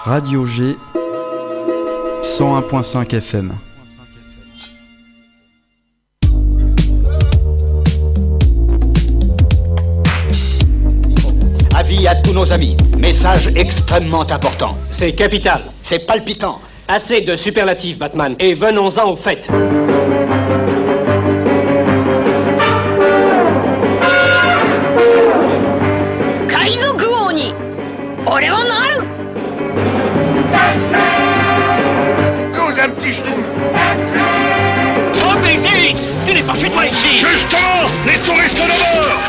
Radio G 101.5 FM. Avis à tous nos amis. Message extrêmement important. C'est capital. C'est palpitant. Assez de superlatifs, Batman. Et venons-en au fait. Oh, un petit schtroumpf. Oh, mais vite! Tu n'es pas chez toi ici! Justement, les touristes d'abord!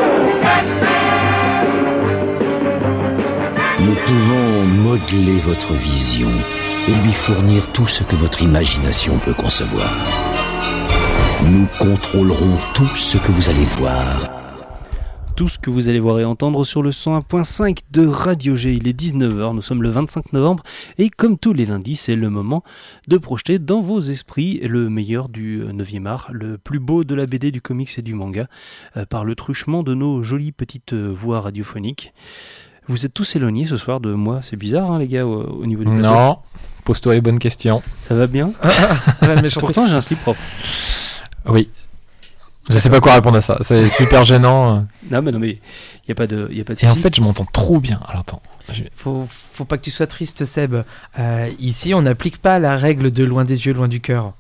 Nous pouvons modeler votre vision et lui fournir tout ce que votre imagination peut concevoir. Nous contrôlerons tout ce que vous allez voir. Tout ce que vous allez voir et entendre sur le 101.5 de Radio G. Il est 19h, nous sommes le 25 novembre et comme tous les lundis, c'est le moment de projeter dans vos esprits le meilleur du 9e art, le plus beau de la BD, du comics et du manga, par le truchement de nos jolies petites voix radiophoniques. Vous êtes tous éloignés ce soir de moi, c'est bizarre les gars au niveau du plateau. Non, pose-toi les bonnes questions. Ça va bien? Pourtant j'ai un slip propre. Oui. Je sais pas quoi répondre à ça, c'est super gênant. Non mais il y a pas de Et en fait je m'entends trop bien. Alors attends. Faut pas que tu sois triste, Seb. Ici on n'applique pas la règle de loin des yeux, loin du cœur.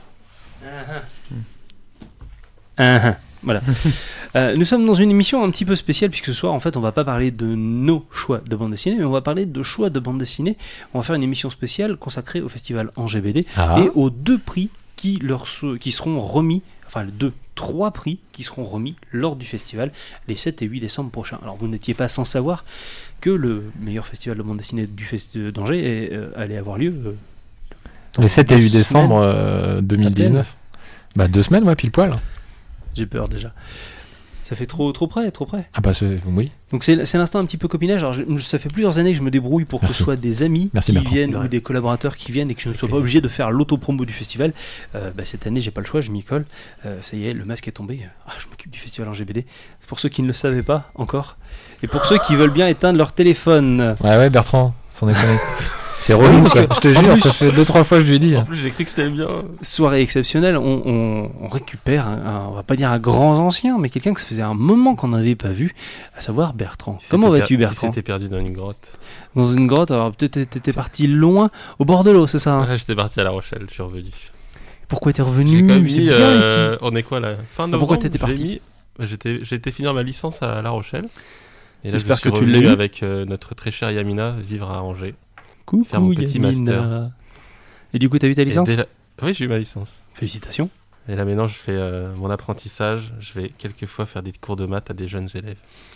Voilà. Nous sommes dans une émission un petit peu spéciale puisque ce soir en fait on va pas parler de nos choix de bande dessinée mais on va parler de choix de bande dessinée. On va faire une émission spéciale consacrée au festival Angers BD et aux 2 prix qui seront remis, enfin les 3 prix qui seront remis lors du festival les 7 et 8 décembre prochains. Alors vous n'étiez pas sans savoir que le meilleur festival de bande dessinée du festival d'Angers allait avoir lieu les 7 et 8 décembre 2019. 2 semaines, ouais, pile poil. J'ai peur déjà. Ça fait trop près. Ah bah oui. Donc c'est l'instant un petit peu copinage. Alors ça fait plusieurs années que je me débrouille pour que ce soit des amis qui viennent ou des collaborateurs qui viennent et que je ne sois pas obligé de faire l'auto-promo du festival. Cette année j'ai pas le choix, je m'y colle. Ça y est, le masque est tombé. Je m'occupe du festival Angers BD. C'est pour ceux qui ne le savaient pas encore. Et pour ceux qui veulent bien éteindre leur téléphone. Ouais Bertrand, sans déconner. C'est relou, je te jure, ça fait 2-3 fois que je lui ai dit. En plus, j'ai cru que c'était bien. Soirée exceptionnelle, on récupère, on va pas dire un grand ancien, mais quelqu'un que ça faisait un moment qu'on n'avait pas vu, à savoir Bertrand. Comment vas-tu, Bertrand? Il s'était perdu dans une grotte. Dans une grotte, alors peut-être t'étais parti loin, au bord de l'eau, c'est ça? Ouais, j'étais parti à La Rochelle, je suis revenu. Pourquoi t'es revenu? J'ai quand même mis, bien ici. On est quoi là? Fin novembre. Pourquoi t'étais parti? J'ai été finir ma licence à La Rochelle. Et là, j'espère je suis revenu avec notre très chère Yamina vivre à Angers. Coucou, faire mon petit master. Et du coup, t'as eu ta licence? Oui, j'ai eu ma licence. Félicitations. Et là, maintenant, je fais mon apprentissage. Je vais quelquefois faire des cours de maths à des jeunes élèves.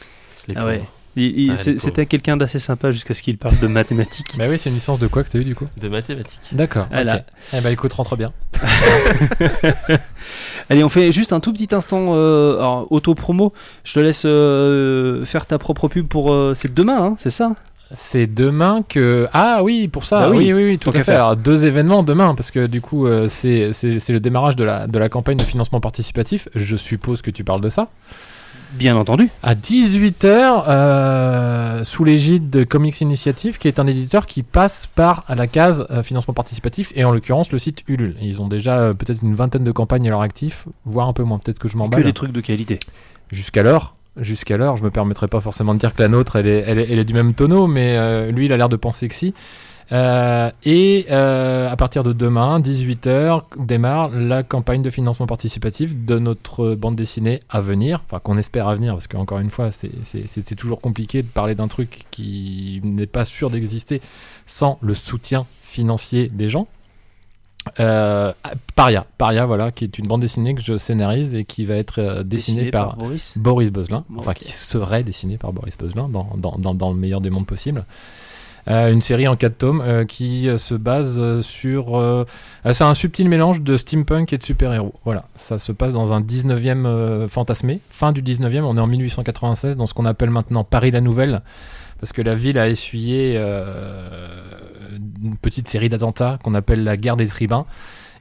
C'était quelqu'un d'assez sympa jusqu'à ce qu'il parle de mathématiques. Bah oui, c'est une licence de quoi que t'as eu du coup? De mathématiques. D'accord. Voilà. Okay. Eh bah écoute, rentre bien. Allez, on fait juste un tout petit instant auto-promo. Je te laisse faire ta propre pub pour... c'est demain, hein, c'est ça? C'est demain que... Ah oui, pour ça, bah oui, tout à fait. Alors, 2 événements demain, parce que du coup, c'est le démarrage de la campagne de financement participatif. Je suppose que tu parles de ça. Bien entendu. À 18h, sous l'égide de Comics Initiative, qui est un éditeur qui passe par la case financement participatif, et en l'occurrence le site Ulule. Et ils ont déjà peut-être une vingtaine de campagnes à leur actif, voire un peu moins, peut-être que je m'emballe. Que des trucs de qualité. Jusqu'alors, je me permettrai pas forcément de dire que la nôtre, elle est du même tonneau, mais lui, il a l'air de penser que si. À partir de demain, 18h, démarre la campagne de financement participatif de notre bande dessinée à venir, enfin qu'on espère à venir, parce qu'encore une fois, c'est toujours compliqué de parler d'un truc qui n'est pas sûr d'exister sans le soutien financier des gens. Paria, voilà, qui est une bande dessinée que je scénarise et qui va être dessinée par Boris Beuzelin, qui serait dessinée par Boris Beuzelin dans le meilleur des mondes possibles. Une série en 4 tomes qui se base sur... c'est un subtil mélange de steampunk et de super-héros. Voilà, ça se passe dans un 19e fantasmé, fin du 19e, on est en 1896, dans ce qu'on appelle maintenant Paris la Nouvelle, parce que la ville a essuyé une petite série d'attentats qu'on appelle la guerre des tribuns.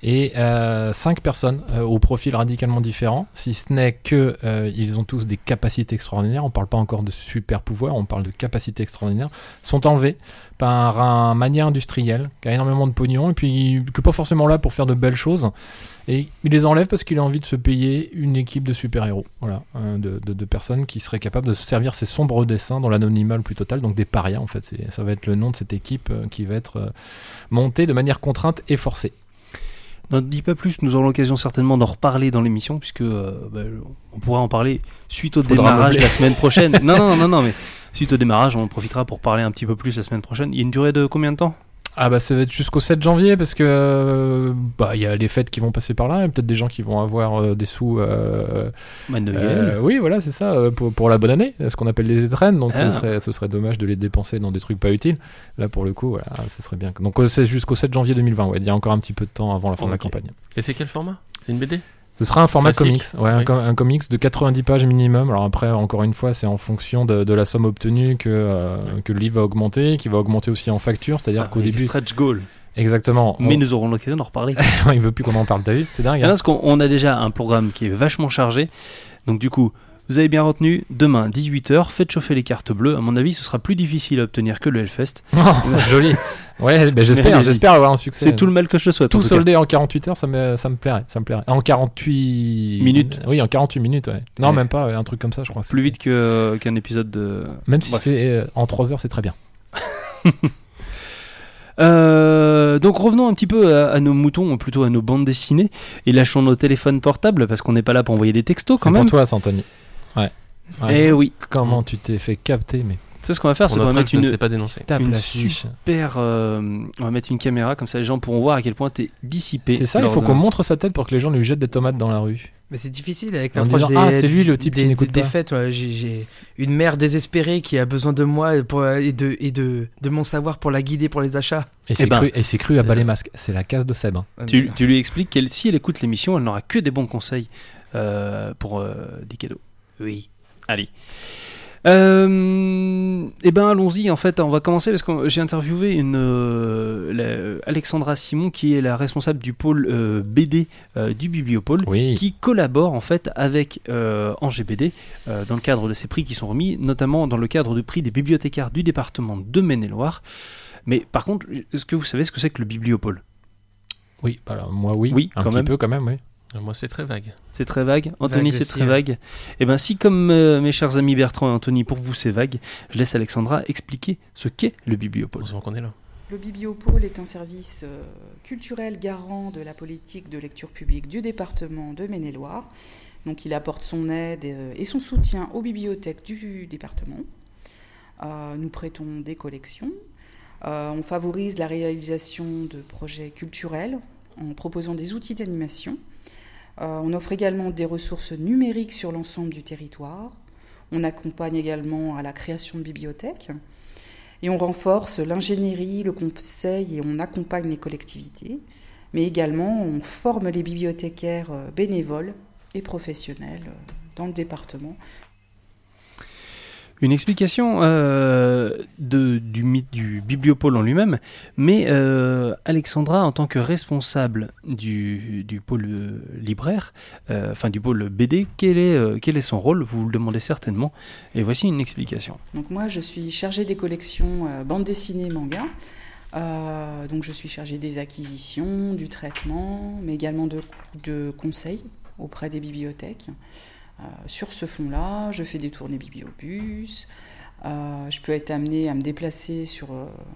et 5 personnes au profil radicalement différent, si ce n'est que ils ont tous des capacités extraordinaires. On parle pas encore de super pouvoirs, on parle de capacités extraordinaires, sont enlevés par un manière industriel qui a énormément de pognon et puis qui est pas forcément là pour faire de belles choses, et il les enlève parce qu'il a envie de se payer une équipe de super-héros, voilà, de personnes qui seraient capables de se servir ces sombres dessins dans l'anonymat le plus total, donc des parias en fait. Ça va être le nom de cette équipe qui va être montée de manière contrainte et forcée. N'en dis pas plus, nous aurons l'occasion certainement d'en reparler dans l'émission, puisque on pourra en parler suite au démarrage la semaine prochaine. Non, mais suite au démarrage, on en profitera pour parler un petit peu plus la semaine prochaine. Il y a une durée de combien de temps ? Ah bah ça va être jusqu'au 7 janvier parce que il y a les fêtes qui vont passer par là, il y a peut-être des gens qui vont avoir des sous oui voilà c'est ça, pour la bonne année, ce qu'on appelle les étrennes, donc ce serait dommage de les dépenser dans des trucs pas utiles. Là pour le coup voilà, ce serait bien. Donc c'est jusqu'au 7 janvier 2020, ouais, il y a encore un petit peu de temps avant la fin de la campagne. Et c'est quel format ? C'est une BD ? Ce sera un format classique. comics, un comics de 90 pages minimum. Alors après, encore une fois, c'est en fonction de la somme obtenue que le livre va augmenter, qui va augmenter aussi en facture, c'est-à-dire qu'au début... Stretch goal. Exactement. Mais nous aurons l'occasion d'en reparler. Il veut plus qu'on en parle, t'as vu ? C'est dingue. Parce qu'on a déjà un programme qui est vachement chargé, donc du coup... Vous avez bien retenu, demain 18h, faites chauffer les cartes bleues. À mon avis, ce sera plus difficile à obtenir que le Hellfest. Oh, joli. Ouais, j'espère avoir un succès. C'est tout le mal que je te souhaite. Tout soldé en 48 heures, ça me plairait. En 48 minutes. Oui, en 48 minutes, ouais. Non, même pas, un truc comme ça, je crois. Plus vite qu'un épisode de... Même si c'est en 3 heures, c'est très bien. Donc revenons un petit peu à nos moutons, plutôt à nos bandes dessinées, et lâchons nos téléphones portables parce qu'on n'est pas là pour envoyer des textos quand même. C'est pour toi, ça, Anthony. Ouais. Eh oui. Comment tu t'es fait capter, mais... Tu sais ce qu'on va faire, c'est qu'on va mettre on va mettre une caméra, comme ça les gens pourront voir à quel point t'es dissipé. C'est ça, il faut qu'on montre sa tête pour que les gens lui jettent des tomates dans la rue. Mais c'est difficile avec l'approche c'est lui le type qui n'écoute pas. Des fêtes, j'ai une mère désespérée qui a besoin de moi et de mon savoir pour la guider pour les achats. Et c'est cru à bas les masques, c'est la case de Seb. Hein. Tu lui expliques qu'elle, si elle écoute l'émission, elle n'aura que des bons conseils pour des cadeaux. Oui. Allez. Allons-y, en fait, on va commencer parce que j'ai interviewé Alexandra Simon, qui est la responsable du pôle BD du Bibliopôle, qui collabore en fait avec Angers BD dans le cadre de ces prix qui sont remis, notamment dans le cadre du prix des bibliothécaires du département de Maine-et-Loire. Mais par contre, est-ce que vous savez ce que c'est que le Bibliopôle ? Oui, alors moi oui, un petit peu quand même, oui. Moi, c'est très vague. C'est très vague. Anthony, c'est très vague. Eh bien, si, comme mes chers amis Bertrand et Anthony, pour vous, c'est vague, je laisse Alexandra expliquer ce qu'est le Bibliopôle. Heureusement qu'on est là. Le Bibliopôle est un service culturel garant de la politique de lecture publique du département de Maine-et-Loire. Donc, il apporte son aide et son soutien aux bibliothèques du département. Nous prêtons des collections. On favorise la réalisation de projets culturels en proposant des outils d'animation. On offre également des ressources numériques sur l'ensemble du territoire. On accompagne également à la création de bibliothèques. Et on renforce l'ingénierie, le conseil et on accompagne les collectivités. Mais également, on forme les bibliothécaires bénévoles et professionnels dans le département. Une explication du mythe du Bibliopôle en lui-même, mais Alexandra, en tant que responsable du pôle libraire, du pôle BD, quel est son rôle ? Vous le demandez certainement, et voici une explication. Donc moi, je suis chargée des collections bande dessinée manga. Donc je suis chargée des acquisitions, du traitement, mais également de conseils auprès des bibliothèques. Sur ce fond-là, je fais des tournées bibliobus, je peux être amenée à me déplacer sur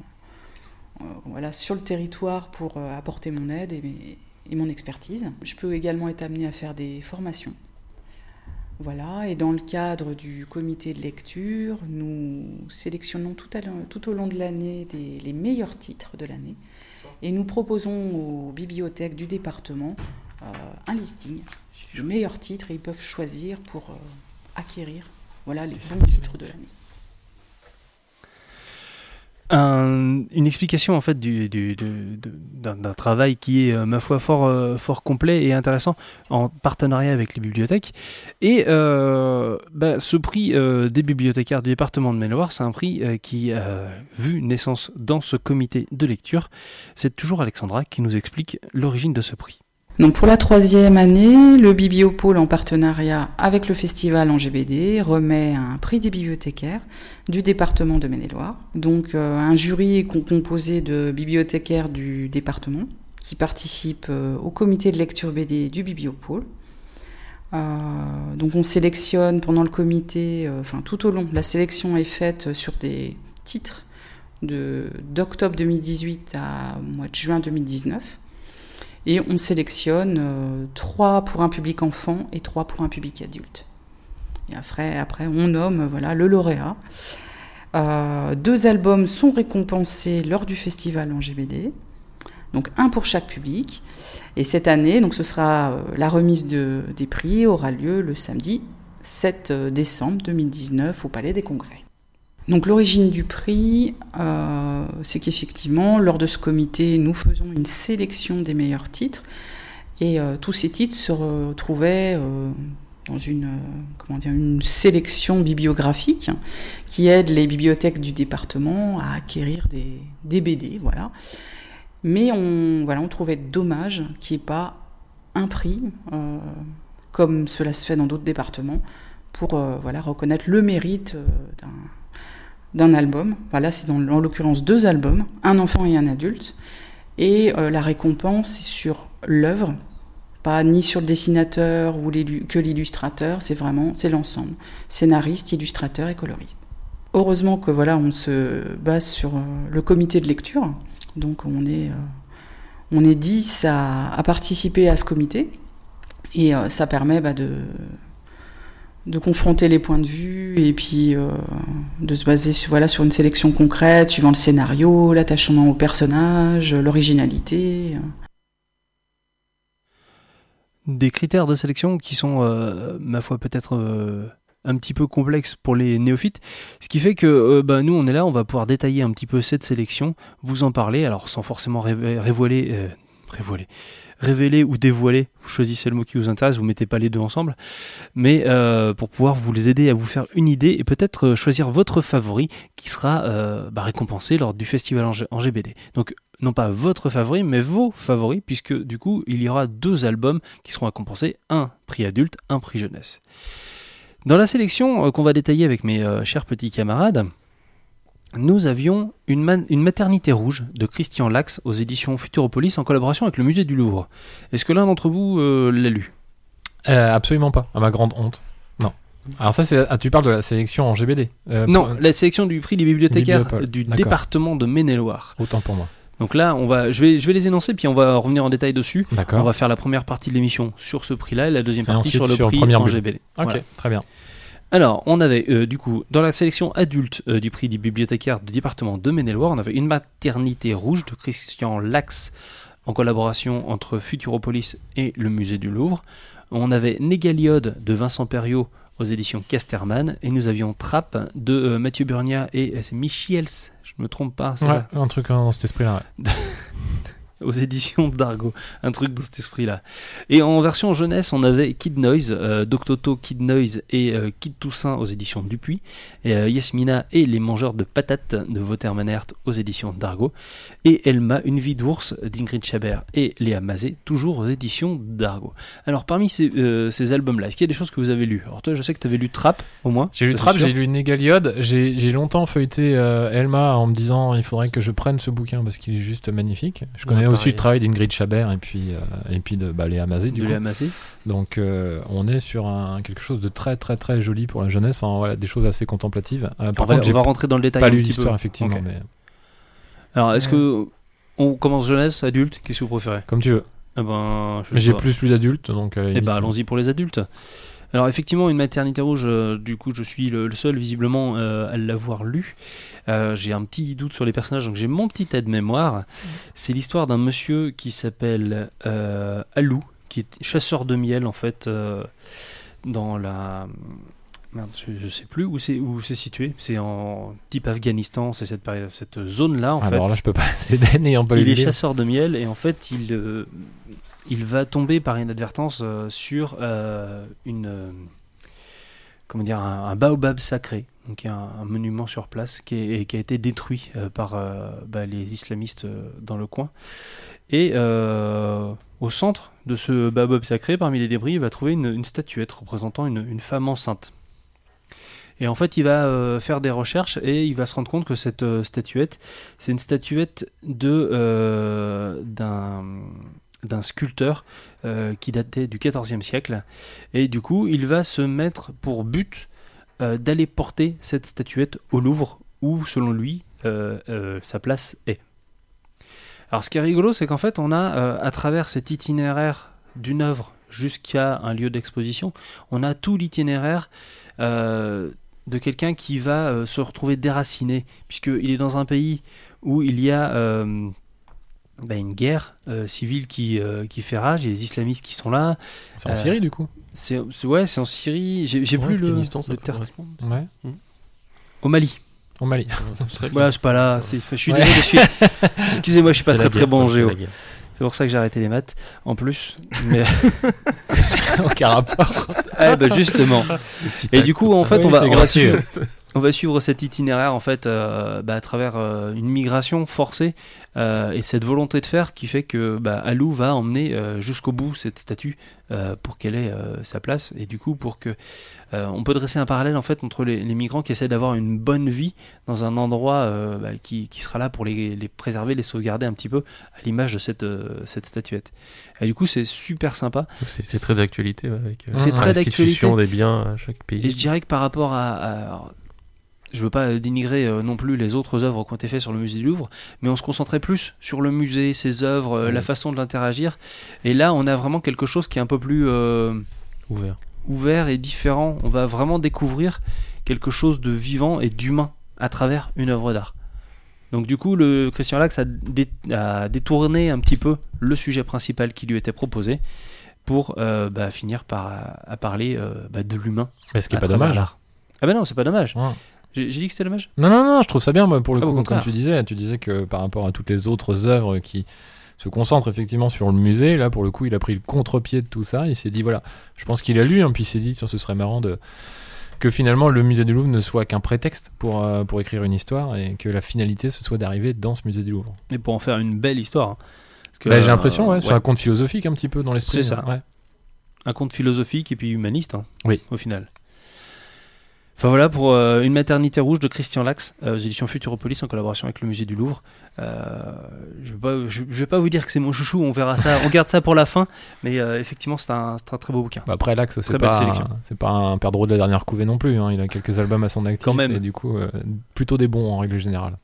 le territoire pour apporter mon aide et mon expertise. Je peux également être amenée à faire des formations. Voilà, et dans le cadre du comité de lecture, nous sélectionnons tout au long de l'année les meilleurs titres de l'année et nous proposons aux bibliothèques du département un listing. Le meilleur titre et ils peuvent choisir pour acquérir les bons titres de l'année. Une explication en fait d'un travail qui est ma foi fort complet et intéressant en partenariat avec les bibliothèques. Et ce prix des bibliothécaires du département de Maine-et-Loire, c'est un prix qui a vu naissance dans ce comité de lecture. C'est toujours Alexandra qui nous explique l'origine de ce prix. Donc pour la 3e année, le Bibliopôle, en partenariat avec le festival Angers-BD, remet un prix des bibliothécaires du département de Maine-et-Loire. Donc un jury composé de bibliothécaires du département qui participent au comité de lecture BD du Bibliopôle. Donc on sélectionne pendant le comité, tout au long, la sélection est faite sur des titres d'octobre 2018 à mois de juin 2019. Et on sélectionne 3 pour un public enfant et 3 pour un public adulte. Et après on nomme le lauréat. 2 albums sont récompensés lors du festival Angers-BD. Donc 1 pour chaque public. Et cette année, donc ce sera la remise des prix aura lieu le samedi 7 décembre 2019 au Palais des Congrès. Donc l'origine du prix, c'est qu'effectivement, lors de ce comité, nous faisons une sélection des meilleurs titres. Et tous ces titres se retrouvaient dans une sélection bibliographique qui aide les bibliothèques du département à acquérir des BD. Voilà. Mais on trouvait dommage qu'il n'y ait pas un prix, comme cela se fait dans d'autres départements, pour reconnaître le mérite d'un album. Là, c'est en l'occurrence 2 albums, un enfant et un adulte. Et la récompense est sur l'œuvre, pas ni sur le dessinateur ou que l'illustrateur, c'est l'ensemble. Scénariste, illustrateur et coloriste. Heureusement que on se base sur le comité de lecture. Donc on est 10 à participer à ce comité. Et ça permet de confronter les points de vue et puis de se baser sur une sélection concrète, suivant le scénario, l'attachement au personnage, l'originalité. Des critères de sélection qui sont, ma foi, peut-être un petit peu complexes pour les néophytes, ce qui fait que nous, on est là, on va pouvoir détailler un petit peu cette sélection, vous en parler, alors sans forcément révéler ou dévoiler, vous choisissez le mot qui vous intéresse, vous mettez pas les deux ensemble, mais pour pouvoir vous aider à vous faire une idée et peut-être choisir votre favori qui sera récompensé lors du festival Angers-BD. Donc non pas votre favori, mais vos favoris, puisque du coup il y aura 2 albums qui seront récompensés, un prix adulte, un prix jeunesse. Dans la sélection qu'on va détailler avec mes chers petits camarades, nous avions une maternité rouge de Christian Lax aux éditions Futuropolis en collaboration avec le musée du Louvre. Est-ce que l'un d'entre vous l'a lu ? Absolument pas, à ma grande honte. Non. Alors ça, tu parles de la sélection en GBD Non, la sélection du prix des bibliothécaires du département de Maine-et-Loire. Autant pour moi. Donc là, je vais les énoncer, puis on va revenir en détail dessus. D'accord. On va faire la première partie de l'émission sur ce prix-là et la deuxième partie sur le prix en GBD. Ok, voilà. Très bien. Alors, on avait du coup, dans la sélection adulte du prix des bibliothécaires du département de Maine-et-Loire, on avait une maternité rouge de Christian Lax en collaboration entre Futuropolis et le musée du Louvre. On avait Négaliode de Vincent Perriot aux éditions Casterman, et nous avions Trappe de Mathieu Burnia et c'est Michiels, je me trompe pas, c'est ça ? Un truc dans cet esprit-là. Ouais. Aux éditions d'Argo, un truc dans cet esprit-là. Et en version jeunesse, on avait Kid Noise, Doctoto, Kid Noise et Kid Toussaint aux éditions Dupuis, et Yasmina et les mangeurs de patates de Wouter-Manert aux éditions d'Argo, et Elma, une vie d'ours d'Ingrid Chabert et Léa Mazet, toujours aux éditions d'Argo. Alors parmi ces albums-là, est-ce qu'il y a des choses que vous avez lues ? Alors toi, je sais que tu avais lu Trappe, au moins. J'ai lu Trappe, j'ai lu Négaliode, j'ai longtemps feuilleté Elma en me disant il faudrait que je prenne ce bouquin parce qu'il est juste magnifique. Je connais aussi le travail d'Ingrid Chabert et puis de Léa Mazet du coup. Donc on est sur quelque chose de très très très joli pour la jeunesse, des choses assez contemplatives. On va rentrer dans le détail pas un lu petit l'histoire peu. effectivement. Okay. Mais... Alors est-ce que on commence jeunesse, adulte, qu'est-ce que vous préférez ? Comme tu veux. Mais j'ai plus lu d'adultes, donc allons-y pour les adultes. Alors effectivement, une maternité rouge, du coup je suis le seul visiblement à l'avoir lu. J'ai un petit doute sur les personnages, donc j'ai mon petit aide-mémoire. C'est l'histoire d'un monsieur qui s'appelle Alou, qui est chasseur de miel en fait dans la Merde, je sais plus où c'est situé. C'est en type Afghanistan, c'est cette zone-là en fait. Alors là, je peux pas t'aider n'ayant pas lu. Il est chasseur de miel et en fait, il va tomber par inadvertance sur un baobab sacré, donc il y a un monument sur place qui a été détruit par les islamistes dans le coin. Et au centre de ce baobab sacré, parmi les débris, il va trouver une statuette représentant une femme enceinte. Et en fait, il va faire des recherches et il va se rendre compte que cette statuette, c'est une statuette d'un sculpteur qui datait du XIVe siècle. Et du coup, il va se mettre pour but d'aller porter cette statuette au Louvre, où, selon lui, sa place est. Alors, ce qui est rigolo, c'est qu'en fait, on a, à travers cet itinéraire d'une œuvre jusqu'à un lieu d'exposition, on a tout l'itinéraire de quelqu'un qui va se retrouver déraciné, puisqu'il est dans un pays où il y a une guerre civile qui fait rage, il y a les islamistes qui sont là. C'est en Syrie, du coup. C'est en Syrie, j'ai plus le terme. Ouais. Au Mali. Au Mali. Voilà, c'est pas là. Je suis désolé. Excusez-moi, je suis pas très bon en géo. C'est pour ça que j'ai arrêté les maths, en plus. Mais aucun rapport. Justement. Et du coup, en fait, on va suivre cet itinéraire en fait à travers une migration forcée et cette volonté de faire qui fait que Alou va emmener jusqu'au bout cette statue pour qu'elle ait sa place, et du coup pour que on peut dresser un parallèle en fait entre les migrants qui essaient d'avoir une bonne vie dans un endroit qui sera là pour les préserver, les sauvegarder un petit peu, à l'image de cette statuette. Et du coup c'est super sympa. C'est très d'actualité avec c'est très restitution des biens à chaque pays. Et je dirais que par rapport à je veux pas dénigrer non plus les autres œuvres qui ont été faites sur le musée du Louvre, mais on se concentrait plus sur le musée, ses œuvres, la façon de l'interagir. Et là, on a vraiment quelque chose qui est un peu plus ouvert et différent. On va vraiment découvrir quelque chose de vivant et d'humain à travers une œuvre d'art. Donc du coup, le Christian Lax a détourné un petit peu le sujet principal qui lui était proposé pour finir par parler de l'humain. Mais ce qui est pas dommage. Ah non, c'est pas dommage. Ouais. J'ai dit que c'était dommage ? Non, je trouve ça bien, moi, pour le coup, comme tu disais que par rapport à toutes les autres œuvres qui se concentrent effectivement sur le musée, là, pour le coup, il a pris le contre-pied de tout ça, il s'est dit, voilà, je pense qu'il a lu, puis il s'est dit, ce serait marrant que finalement le musée du Louvre ne soit qu'un prétexte pour écrire une histoire, et que la finalité, ce soit d'arriver dans ce musée du Louvre. Et pour en faire une belle histoire. Hein. Parce que, j'ai l'impression, c'est un conte philosophique un petit peu dans l'esprit. C'est ça. Ouais. Un conte philosophique et puis humaniste, oui. Au final. Enfin voilà pour Une maternité rouge de Christian Lax, aux éditions Futuropolis en collaboration avec le musée du Louvre. Je vais pas vous dire que c'est mon chouchou, on verra ça, on garde ça pour la fin, mais effectivement c'est un très beau bouquin. Après Lax, c'est pas un perdreau de la dernière couvée non plus, il a quelques albums à son actif, quand même. Et du coup plutôt des bons en règle générale.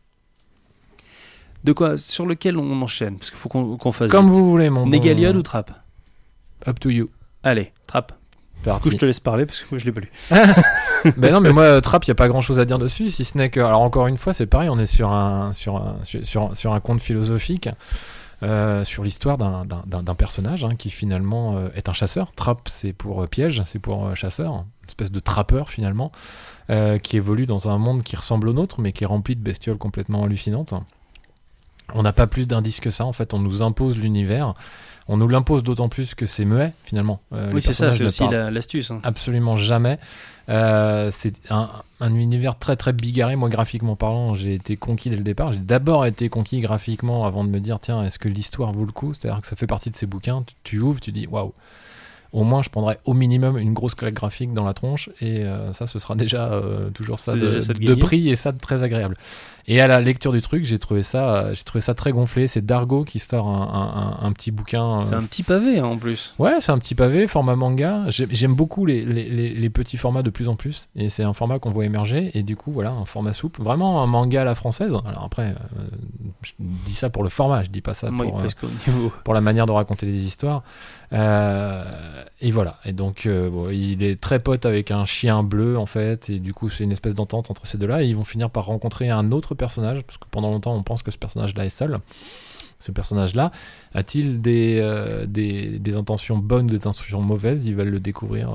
Sur lequel on enchaîne, parce qu'il faut qu'on fasse comme vite. Vous voulez, mon Négaliode ou Trappe? Up to you. Allez, Trappe. Du coup, je te laisse parler parce que moi je l'ai pas lu. Non, mais moi, Trappe, il n'y a pas grand chose à dire dessus, si ce n'est que. Alors, encore une fois, c'est pareil, on est sur un conte philosophique, sur l'histoire d'un personnage qui finalement est un chasseur. Trappe, c'est pour piège, c'est pour chasseur, une espèce de trappeur finalement, qui évolue dans un monde qui ressemble au nôtre, mais qui est rempli de bestioles complètement hallucinantes. On n'a pas plus d'indices que ça, en fait, on nous impose l'univers. On nous l'impose d'autant plus que c'est muet, finalement. Oui, c'est ça, c'est aussi l'astuce. Absolument jamais. C'est un univers très très bigarré. Moi, graphiquement parlant, j'ai été conquis dès le départ. J'ai d'abord été conquis graphiquement avant de me dire, tiens, est-ce que l'histoire vaut le coup ? C'est-à-dire que ça fait partie de ces bouquins. Tu ouvres, tu dis, waouh. Au moins, je prendrais au minimum une grosse claque graphique dans la tronche, et ça, ce sera déjà toujours ça de prix, et ça de très agréable. Et à la lecture du truc, j'ai trouvé ça très gonflé. C'est Dargo qui sort un petit bouquin. C'est un petit pavé en plus. Ouais, c'est un petit pavé, format manga. J'aime beaucoup les petits formats de plus en plus, et c'est un format qu'on voit émerger. Et du coup, voilà, un format souple, vraiment un manga à la française. Alors après, je dis ça pour le format, je dis pas ça pour la manière de raconter des histoires. Et voilà. Et donc, il est très pote avec un chien bleu en fait, et du coup, c'est une espèce d'entente entre ces deux-là. Et ils vont finir par rencontrer un autre personnage, parce que pendant longtemps, on pense que ce personnage-là est seul. Ce personnage-là a-t-il des intentions bonnes ou des intentions mauvaises ? Ils veulent le découvrir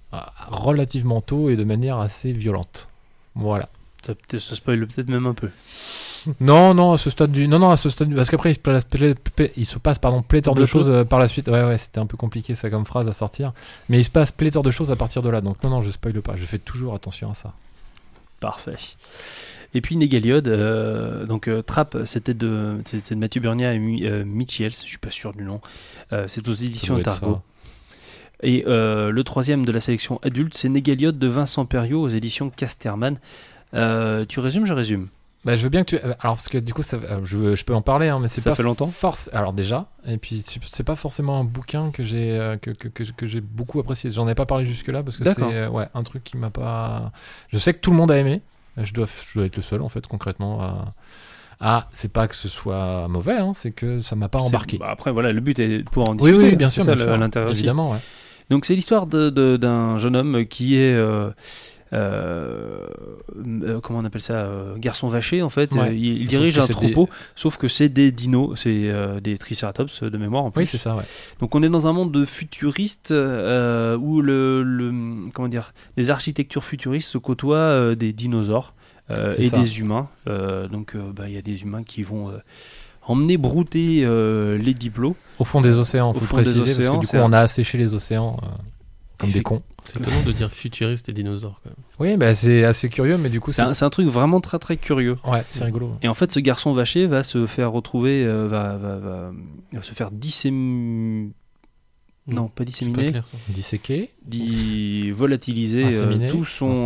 relativement tôt et de manière assez violente. Voilà. Ça spoil peut-être même un peu. Non, à ce stade parce qu'après il se passe pléthore de choses par la suite. Ouais, c'était un peu compliqué ça comme phrase à sortir, mais il se passe pléthore de choses à partir de là. Donc non, je spoile pas. Je fais toujours attention à ça. Parfait. Et puis Négaliode, Trappe, c'est de Mathieu Burnia et Mitch Yels, je suis pas sûr du nom. C'est aux éditions Targo. Et le troisième de la sélection adulte, c'est Négaliode de Vincent Perriot aux éditions Casterman. Tu résumes, je résume. Bah, je veux bien que tu. Alors, parce que du coup, je peux en parler, hein, mais c'est ça pas fait longtemps. Alors, déjà, et puis c'est pas forcément un bouquin que j'ai beaucoup apprécié. J'en ai pas parlé jusque-là parce que c'est un truc qui m'a pas. Je sais que tout le monde a aimé. Je dois être le seul, en fait, concrètement. C'est pas que ce soit mauvais, hein, c'est que ça m'a pas embarqué. Après, voilà, le but est pour en discuter. Oui, bien sûr. C'est ça l'intérêt aussi. Évidemment, ouais. Donc, c'est l'histoire d'un jeune homme qui est. Comment on appelle ça, garçon vaché en fait. Il dirige un troupeau, sauf que c'est des dinos, c'est des triceratops de mémoire en plus. Oui, c'est ça, ouais. Donc on est dans un monde de futuristes où comment dire, les architectures futuristes se côtoient des dinosaures et des humains. Donc il y a des humains qui vont emmener brouter les diplômes au fond des océans, faut préciser, parce que du coup on a asséché les océans comme des cons. C'est étonnant de dire futuriste et dinosaure quand même. Oui, bah c'est assez curieux, mais du coup c'est un truc vraiment très très curieux. Ouais, c'est rigolo. Et en fait, ce garçon vaché va se faire retrouver, va se faire disséminer. Non, pas disséminer. Disséquer. Volatiliser tout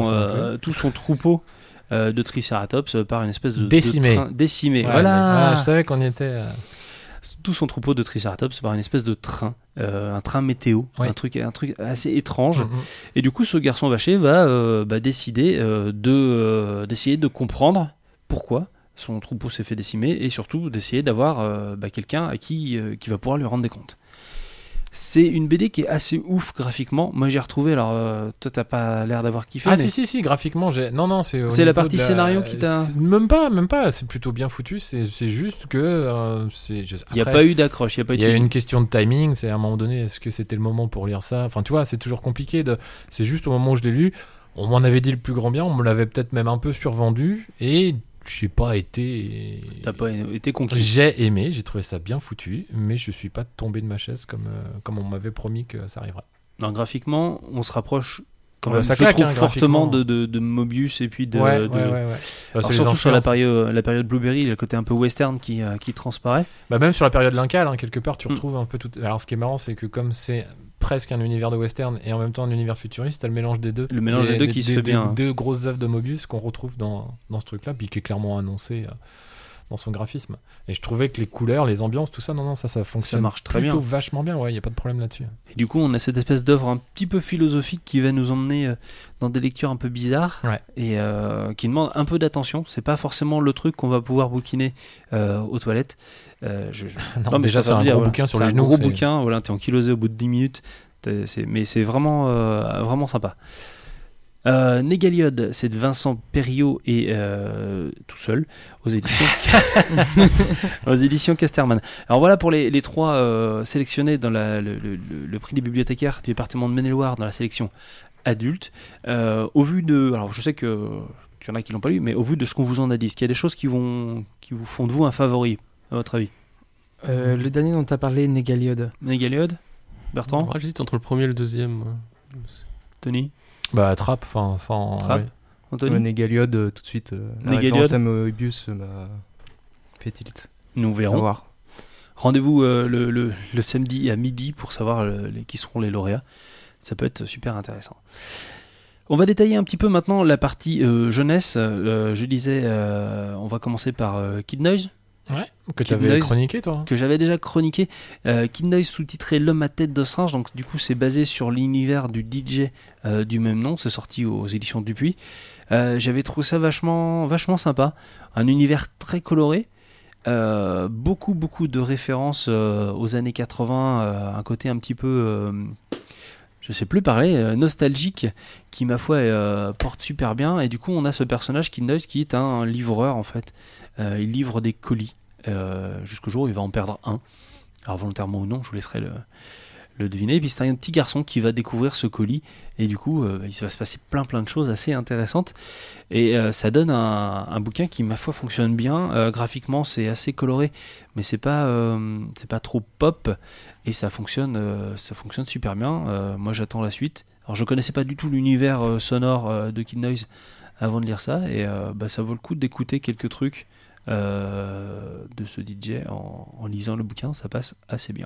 son troupeau de triceratops par une espèce de décimé. Ouais, voilà. Je savais qu'on y était. Tout son troupeau de triceratops par une espèce de train, un train météo, un truc assez étrange. Et du coup, ce garçon vaché va décider d'essayer de comprendre pourquoi son troupeau s'est fait décimer et surtout d'essayer d'avoir quelqu'un à qui va pouvoir lui rendre des comptes. C'est une BD qui est assez ouf graphiquement. Moi j'ai retrouvé, alors toi t'as pas l'air d'avoir kiffé. Ah mais... si, graphiquement non, c'est la partie scénario qui t'a... Même pas, c'est plutôt bien foutu, c'est juste que... il n'y a pas eu d'accroche, il y a une question de timing, c'est à un moment donné, est-ce que c'était le moment pour lire ça? Enfin tu vois, c'est toujours compliqué, c'est juste au moment où je l'ai lu, on m'en avait dit le plus grand bien, on me l'avait peut-être même un peu survendu, et... J'ai pas été. T'as pas été conquis. J'ai aimé, j'ai trouvé ça bien foutu, mais je suis pas tombé de ma chaise comme on m'avait promis que ça arriverait. Non, graphiquement, on se rapproche quand même, je trouve fortement de Mobius et puis de. Ouais. Alors, surtout sur la période Blueberry, le côté un peu western qui transparaît. Bah même sur la période Lincal, hein, quelque part, tu retrouves un peu tout. Alors ce qui est marrant, c'est que comme c'est presque un univers de western et en même temps un univers futuriste, t'as le mélange des deux. Le mélange des deux qui se fait bien. Deux grosses œuvres de Mobius qu'on retrouve dans ce truc-là, puis qui est clairement annoncé dans son graphisme. Et je trouvais que les couleurs, les ambiances, tout ça, ça fonctionne. Ça marche très plutôt bien. Vachement bien, il y a pas de problème là-dessus. Et du coup, on a cette espèce d'œuvre un petit peu philosophique qui va nous emmener dans des lectures un peu bizarres et qui demande un peu d'attention. C'est pas forcément le truc qu'on va pouvoir bouquiner aux toilettes. Non, déjà, c'est un gros bouquin sur les genoux. C'est un gros bouquin, voilà, t'es ankylosé au bout de 10 minutes. Mais c'est vraiment sympa. Négaliode, c'est de Vincent Perriot et tout seul aux éditions Casterman. Alors voilà pour les trois sélectionnés dans le prix des bibliothécaires du département de Maine-et-Loire dans la sélection adulte. Au vu de, alors je sais que il y en a qui l'ont pas lu, mais au vu de ce qu'on vous en a dit, est-ce qu'il y a des choses qui vous font de vous un favori à votre avis? Le dernier dont tu as parlé, Négaliode. Bertrand? Moi, j'hésite entre le premier et le deuxième. Tony? Bah, Trappe, sans. Trappe. Oui. Anthony? Négaliode, tout de suite. La référence à Moebius m'a fait tilt. Nous verrons. Rendez-vous le samedi à midi pour savoir qui seront les lauréats. Ça peut être super intéressant. On va détailler un petit peu maintenant la partie jeunesse. Je disais, on va commencer par Kid Noise. Ouais, que tu avais chroniqué toi. Que j'avais déjà chroniqué. Kid Noise sous-titré L'homme à tête de singe, donc du coup c'est basé sur l'univers du DJ du même nom, c'est sorti aux éditions Dupuis. J'avais trouvé ça vachement sympa, un univers très coloré, beaucoup de références aux années 80, un côté un petit peu... je sais plus parler, nostalgique, qui ma foi porte super bien. Et du coup on a ce personnage Kid Noise qui est un livreur en fait. Il livre des colis jusqu'au jour où il va en perdre un. Alors volontairement ou non, je vous laisserai le deviner. Et puis c'est un petit garçon qui va découvrir ce colis et du coup il va se passer plein de choses assez intéressantes et ça donne un bouquin qui ma foi fonctionne bien. Graphiquement c'est assez coloré mais c'est pas trop pop et ça fonctionne super bien. Moi j'attends la suite. Alors je connaissais pas du tout l'univers sonore de Kid Noise avant de lire ça et ça vaut le coup d'écouter quelques trucs de ce DJ en lisant le bouquin, ça passe assez bien.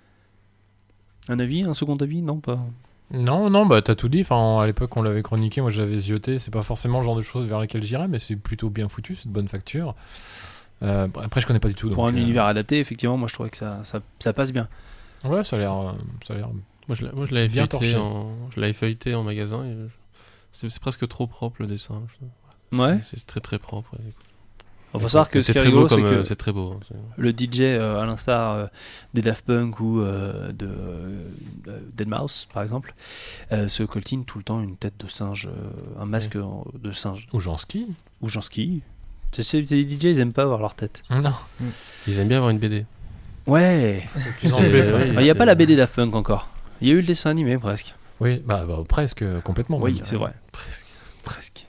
Un second avis? Non, pas. Non, bah t'as tout dit. Enfin, à l'époque, on l'avait chroniqué, moi j'avais zioté. C'est pas forcément le genre de choses vers lesquelles j'irais, mais c'est plutôt bien foutu, c'est de bonne facture. Après, je connais pas du tout. Pour un univers adapté, effectivement, moi je trouvais que ça passe bien. Ouais, ça a l'air. Moi, je l'avais bien torché. Je l'avais feuilleté en magasin. Et c'est presque trop propre le dessin. Ouais. C'est très très propre. Ouais. Il faut savoir que ce qui est rigolo, c'est que c'est très beau. Le DJ, à l'instar des Daft Punk ou de Deadmau5 par exemple, se coltine tout le temps une tête de singe, un masque de singe. Ou Jansky. Les DJ, ils aiment pas avoir leur tête. Non. Ils aiment bien avoir une BD. Ouais. Il n'y a pas la BD Daft Punk encore. Il y a eu le dessin animé presque. Oui, presque complètement. Oui, c'est vrai. Presque.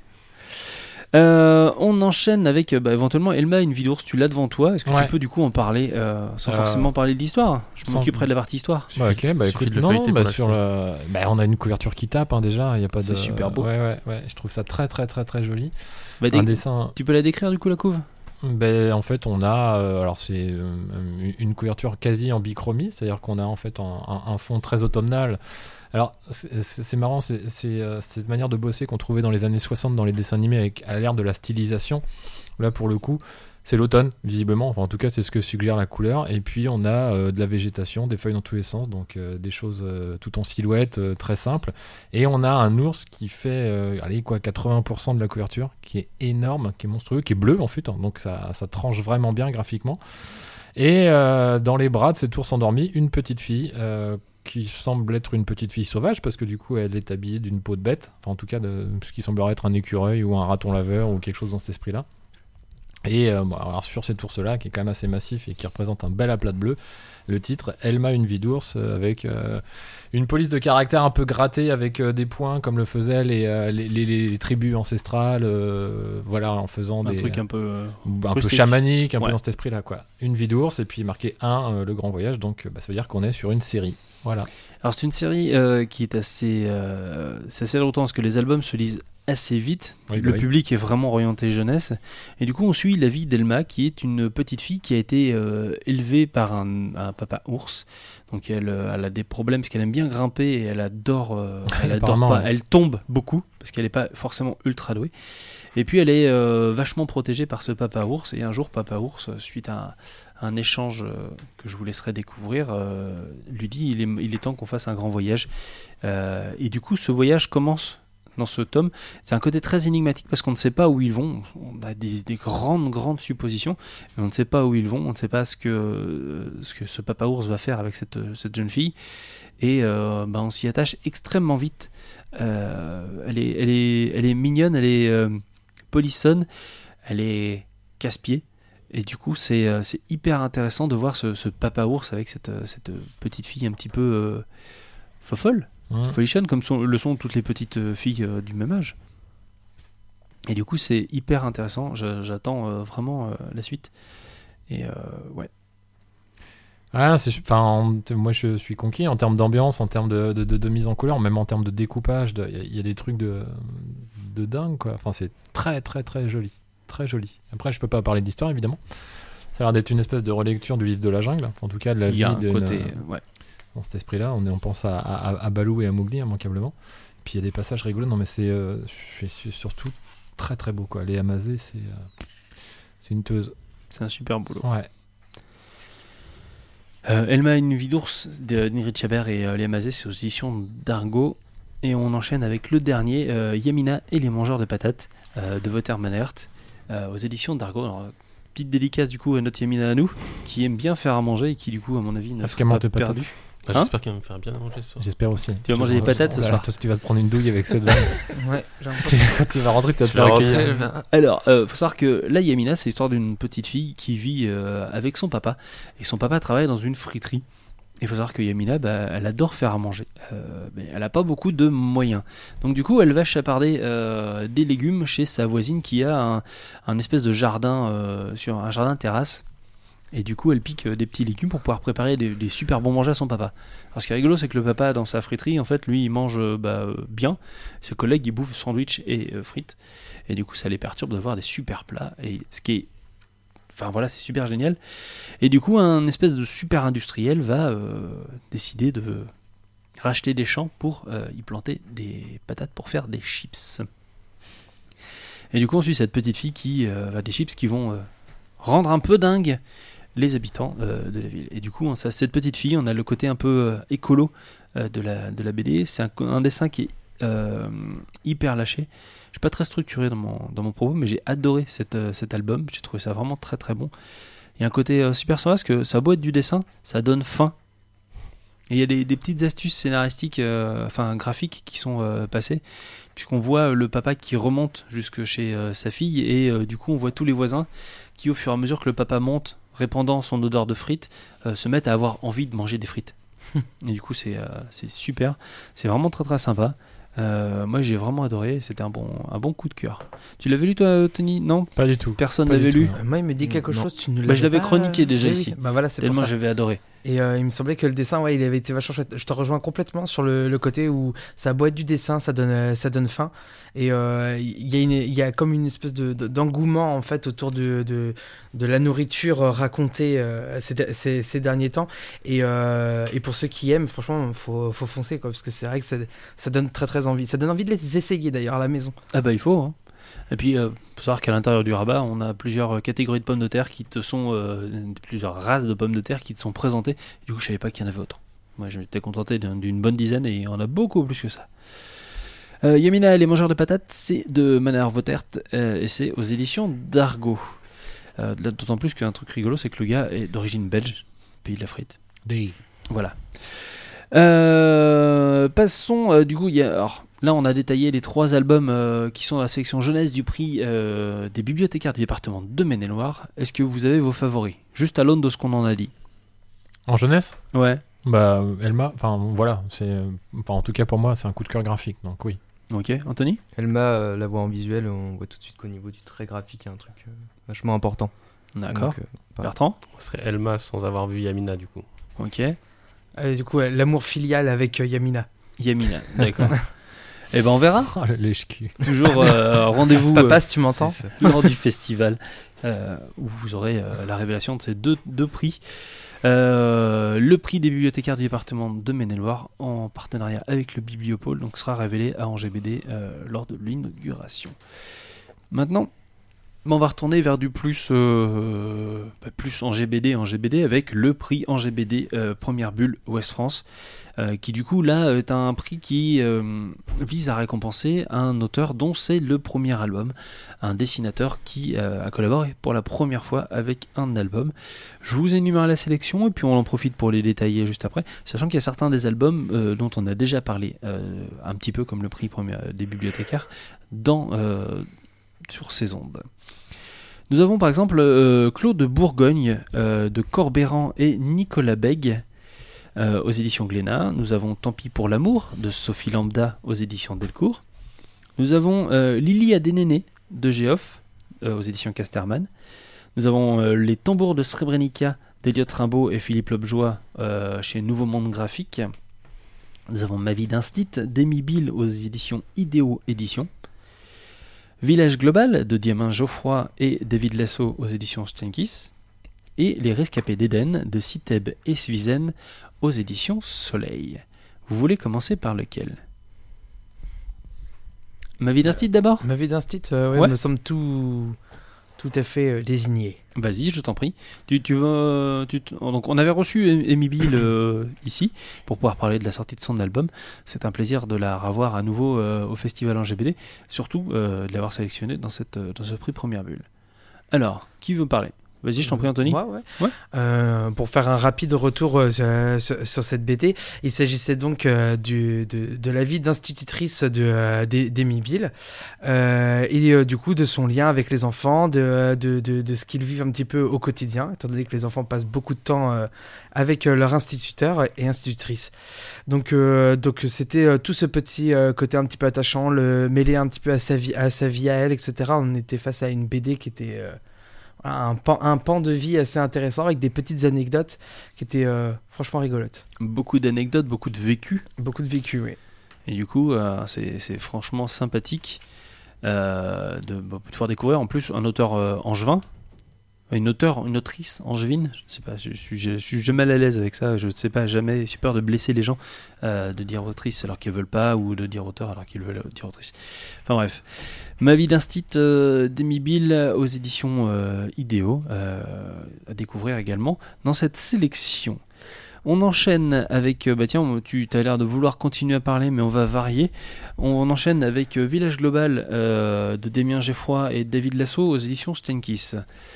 On enchaîne avec éventuellement Elma, une vie d'ours. Tu l'as devant toi. Est-ce que tu peux du coup en parler sans forcément parler de l'histoire? Je m'occuperai de la partie histoire. Ok, écoute, on a une couverture qui tape déjà. Il y a pas de. C'est super beau. Ouais. Je trouve ça très très très très joli. Un dessin. Tu peux la décrire du coup la couve? En fait, on a alors c'est une couverture quasi en bichromie, c'est-à-dire qu'on a en fait un fond très automnal. Alors, c'est marrant, c'est cette manière de bosser qu'on trouvait dans les années 60 dans les dessins animés avec à l'ère de la stylisation. Là, pour le coup, c'est l'automne, visiblement. Enfin, en tout cas, c'est ce que suggère la couleur. Et puis, on a de la végétation, des feuilles dans tous les sens, donc des choses tout en silhouette, très simples. Et on a un ours qui fait 80% de la couverture, qui est énorme, qui est monstrueux, qui est bleu en fait. Hein, donc, ça tranche vraiment bien graphiquement. Et dans les bras de cet ours endormi, une petite fille qui semble être une petite fille sauvage parce que du coup elle est habillée d'une peau de bête, enfin en tout cas ce qui semblerait être un écureuil ou un raton laveur ou quelque chose dans cet esprit là. Et alors sur cet ours là qui est quand même assez massif et qui représente un bel aplat de bleu, le titre Elma, une vie d'ours, avec une police de caractère un peu grattée avec des points comme le faisaient les tribus ancestrales, en faisant un truc un peu chamanique, un peu dans cet esprit là quoi. Une vie d'ours et puis marqué 1 le grand voyage, donc ça veut dire qu'on est sur une série. Voilà. Alors c'est une série qui est assez longtemps parce que les albums se lisent assez vite. Le public est vraiment orienté jeunesse et du coup on suit la vie d'Elma qui est une petite fille qui a été élevée par un papa ours. Donc elle a des problèmes parce qu'elle aime bien grimper et elle adore pas. Elle tombe beaucoup parce qu'elle n'est pas forcément ultra douée. Et puis elle est vachement protégée par ce papa ours et un jour papa ours, suite à un échange que je vous laisserai découvrir, lui dit il est temps qu'on fasse un grand voyage. Et du coup ce voyage commence dans ce tome. C'est un côté très énigmatique parce qu'on ne sait pas où ils vont. On a des grandes suppositions, mais on ne sait pas où ils vont. On ne sait pas ce que ce papa ours va faire avec cette jeune fille. Et on s'y attache extrêmement vite. Elle est mignonne, elle est polissonne, elle est casse-pied. Et du coup, c'est hyper intéressant de voir ce papa ours avec cette petite fille un petit peu fofolle. Folichonne comme le sont toutes les petites filles du même âge. Et du coup c'est hyper intéressant, j'attends vraiment la suite. Et ouais. Moi je suis conquis en termes d'ambiance, en termes de mise en couleur, même en termes de découpage, il y a des trucs de dingue quoi. Enfin c'est très très très joli, très joli. Après je peux pas parler d'histoire évidemment. Ça a l'air d'être une espèce de relecture du livre de la jungle, en tout cas de la vie de côté, dans cet esprit-là, on pense à Balou et à Mowgli immanquablement. Puis il y a des passages rigolos, non mais c'est surtout très très beau quoi. Léa Mazet, c'est une teuse. C'est un super boulot. Ouais. Elma, une vie d'ours de Niri Chabert et Léa Mazet, c'est aux éditions d'Argo. Et on enchaîne avec le dernier, Yamina et les mangeurs de patates de Wouter Manert aux éditions d'Argo. Alors, petite dédicace du coup à notre Yamina à nous, qui aime bien faire à manger et qui du coup à mon avis n'a pas perdu. J'espère qu'elle va me faire bien à manger ce soir. J'espère aussi. Tu vas manger des patates ce soir. Toi, tu vas te prendre une douille avec cette vanne. Ouais, quand tu vas rentrer, tu vas te faire accueillir. Alors, faut savoir que là, Yamina, c'est l'histoire d'une petite fille qui vit avec son papa. Et son papa travaille dans une friterie. Il faut savoir que Yamina, elle adore faire à manger, mais elle n'a pas beaucoup de moyens. Donc du coup, elle va chaparder des légumes chez sa voisine qui a un espèce de jardin, sur un jardin terrasse. Et du coup, elle pique des petits légumes pour pouvoir préparer des super bons manger à son papa. Alors ce qui est rigolo, c'est que le papa, dans sa friterie, en fait, lui, il mange bien. Ses collègues, ils bouffent sandwich et frites. Et du coup, ça les perturbe de voir des super plats. Et ce qui est... Enfin voilà, c'est super génial. Et du coup, un espèce de super industriel va décider de racheter des champs pour y planter des patates pour faire des chips. Et du coup, on suit cette petite fille qui va des chips qui vont rendre un peu dingue les habitants de la ville. Et du coup, cette petite fille, on a le côté un peu écolo de la BD. C'est un dessin qui est hyper lâché. Je suis pas très structuré dans mon propos, mais j'ai adoré cet album. J'ai trouvé ça vraiment très très bon. Il y a un côté super sympa parce que ça a beau être du dessin, ça donne faim. Et il y a des petites astuces scénaristiques, graphiques qui sont passées, puisqu'on voit le papa qui remonte jusque chez sa fille et du coup on voit tous les voisins qui, au fur et à mesure que le papa monte, répandant son odeur de frites, se mettent à avoir envie de manger des frites. Et du coup c'est super, c'est vraiment très très sympa. Moi j'ai vraiment adoré, c'était un bon coup de cœur. Tu l'avais lu toi, Tony? Non, pas du tout. Personne l'avait lu. Moi il me dit quelque chose, tu ne l'avais je l'avais pas... chroniqué déjà ici. Voilà, c'est tellement pour ça. J'avais adoré. Et il me semblait que le dessin, il avait été vachement chouette. Je te rejoins complètement sur le côté où ça a beau être du dessin, ça donne faim. Et il y a comme une espèce d'engouement en fait autour de la nourriture racontée ces derniers temps. Et pour ceux qui aiment, franchement, faut foncer quoi, parce que c'est vrai que ça donne très très envie. Ça donne envie de les essayer d'ailleurs à la maison. Ah bah il faut. Hein. Et puis, faut savoir qu'à l'intérieur du rabat, on a plusieurs catégories de pommes de terre qui te sont... plusieurs races de pommes de terre qui te sont présentées. Du coup, je savais pas qu'il y en avait autant. Moi, je m'étais contenté d'une bonne dizaine et on a beaucoup plus que ça. Yamina et les mangeurs de patates, c'est de Manard Votert et c'est aux éditions d'Argo. D'autant plus qu'un truc rigolo, c'est que le gars est d'origine belge, pays de la frite. Oui. Voilà. Passons, du coup, alors, là on a détaillé les 3 albums qui sont dans la section jeunesse du prix des bibliothécaires du département de Maine-et-Loire. Est-ce que vous avez vos favoris? Juste à l'aune de ce qu'on en a dit. En jeunesse? Ouais. Bah, Elma, voilà, en tout cas pour moi, c'est un coup de cœur graphique, donc oui. Ok, Anthony? Elma, la voix en visuel, on voit tout de suite qu'au niveau du trait graphique, il y a un truc vachement important. D'accord. Bertrand? Ce serait Elma sans avoir vu Yamina, du coup. Ok. Du coup, l'amour filial avec Yamina. Yamina, d'accord. Eh ben on verra. Oh, le lèche-cul. Toujours rendez-vous papa, si tu m'entends, lors du festival où vous aurez la révélation de ces deux prix. Le prix des bibliothécaires du département de Maine-et-Loire en partenariat avec le Bibliopôle sera révélé à Angers BD lors de l'inauguration. Maintenant, on va retourner vers du plus Angers BD avec le prix Angers BD Première Bulle Ouest France, qui du coup là est un prix qui vise à récompenser un auteur dont c'est le premier album, un dessinateur qui a collaboré pour la première fois avec un album. Je vous énumère la sélection et puis on en profite pour les détailler juste après, sachant qu'il y a certains des albums dont on a déjà parlé un petit peu comme le prix des bibliothécaires sur ces ondes. Nous avons par exemple Claude Bourgogne de Corbéran et Nicolas Bègue aux éditions Glénat. Nous avons Tant pis pour l'amour de Sophie Lambda aux éditions Delcourt. Nous avons Lily Adénéné de Géoff aux éditions Casterman. Nous avons Les tambours de Srebrenica d'Eliott Rimbaud et Philippe Lovejoy chez Nouveau Monde Graphique. Nous avons Ma vie d'instit d'Amy Bill aux éditions Idéo Éditions. Village Global de Diamin Geoffroy et David Lasso aux éditions Stenkis. Et Les Rescapés d'Éden de Siteb et Svizen aux éditions Soleil. Vous voulez commencer par lequel? Ma vie d'instit d'abord? Ma vie d'instit, ouais. Me semble tout à fait désigné. Vas-y, je t'en prie. Donc, on avait reçu Amy Bill ici pour pouvoir parler de la sortie de son album. C'est un plaisir de la revoir à nouveau au Festival Angers BD, surtout de l'avoir sélectionnée dans ce prix Première Bulle. Alors, qui veut parler? Vas-y, je t'en prie, Anthony. Pour faire un rapide retour sur cette BD, il s'agissait donc de la vie d'institutrice d'Amy Bill et du coup de son lien avec les enfants, de ce qu'ils vivent un petit peu au quotidien, étant donné que les enfants passent beaucoup de temps avec leur instituteur et institutrice. Donc c'était tout ce petit côté un petit peu attachant, le mêler un petit peu à sa vie à elle, etc. On était face à une BD qui était un pan de vie assez intéressant avec des petites anecdotes qui étaient franchement rigolotes. Beaucoup d'anecdotes, beaucoup de vécu. Beaucoup de vécu, oui. Et du coup, c'est franchement sympathique de pouvoir découvrir en plus un auteur angevin. Une autrice angevine, je ne sais pas, je suis mal à l'aise avec ça, je ne sais pas, jamais, j'ai peur de blesser les gens, de dire autrice alors qu'ils ne veulent pas, ou de dire auteur alors qu'ils veulent dire autrice. Enfin bref, Ma vie d'instit d'Amy Bill aux éditions Idéo, à découvrir également dans cette sélection. On enchaîne avec, tiens, tu as l'air de vouloir continuer à parler, mais on va varier. On enchaîne avec Village Global de Damien Geffroy et David Lasso aux éditions Steinkiss.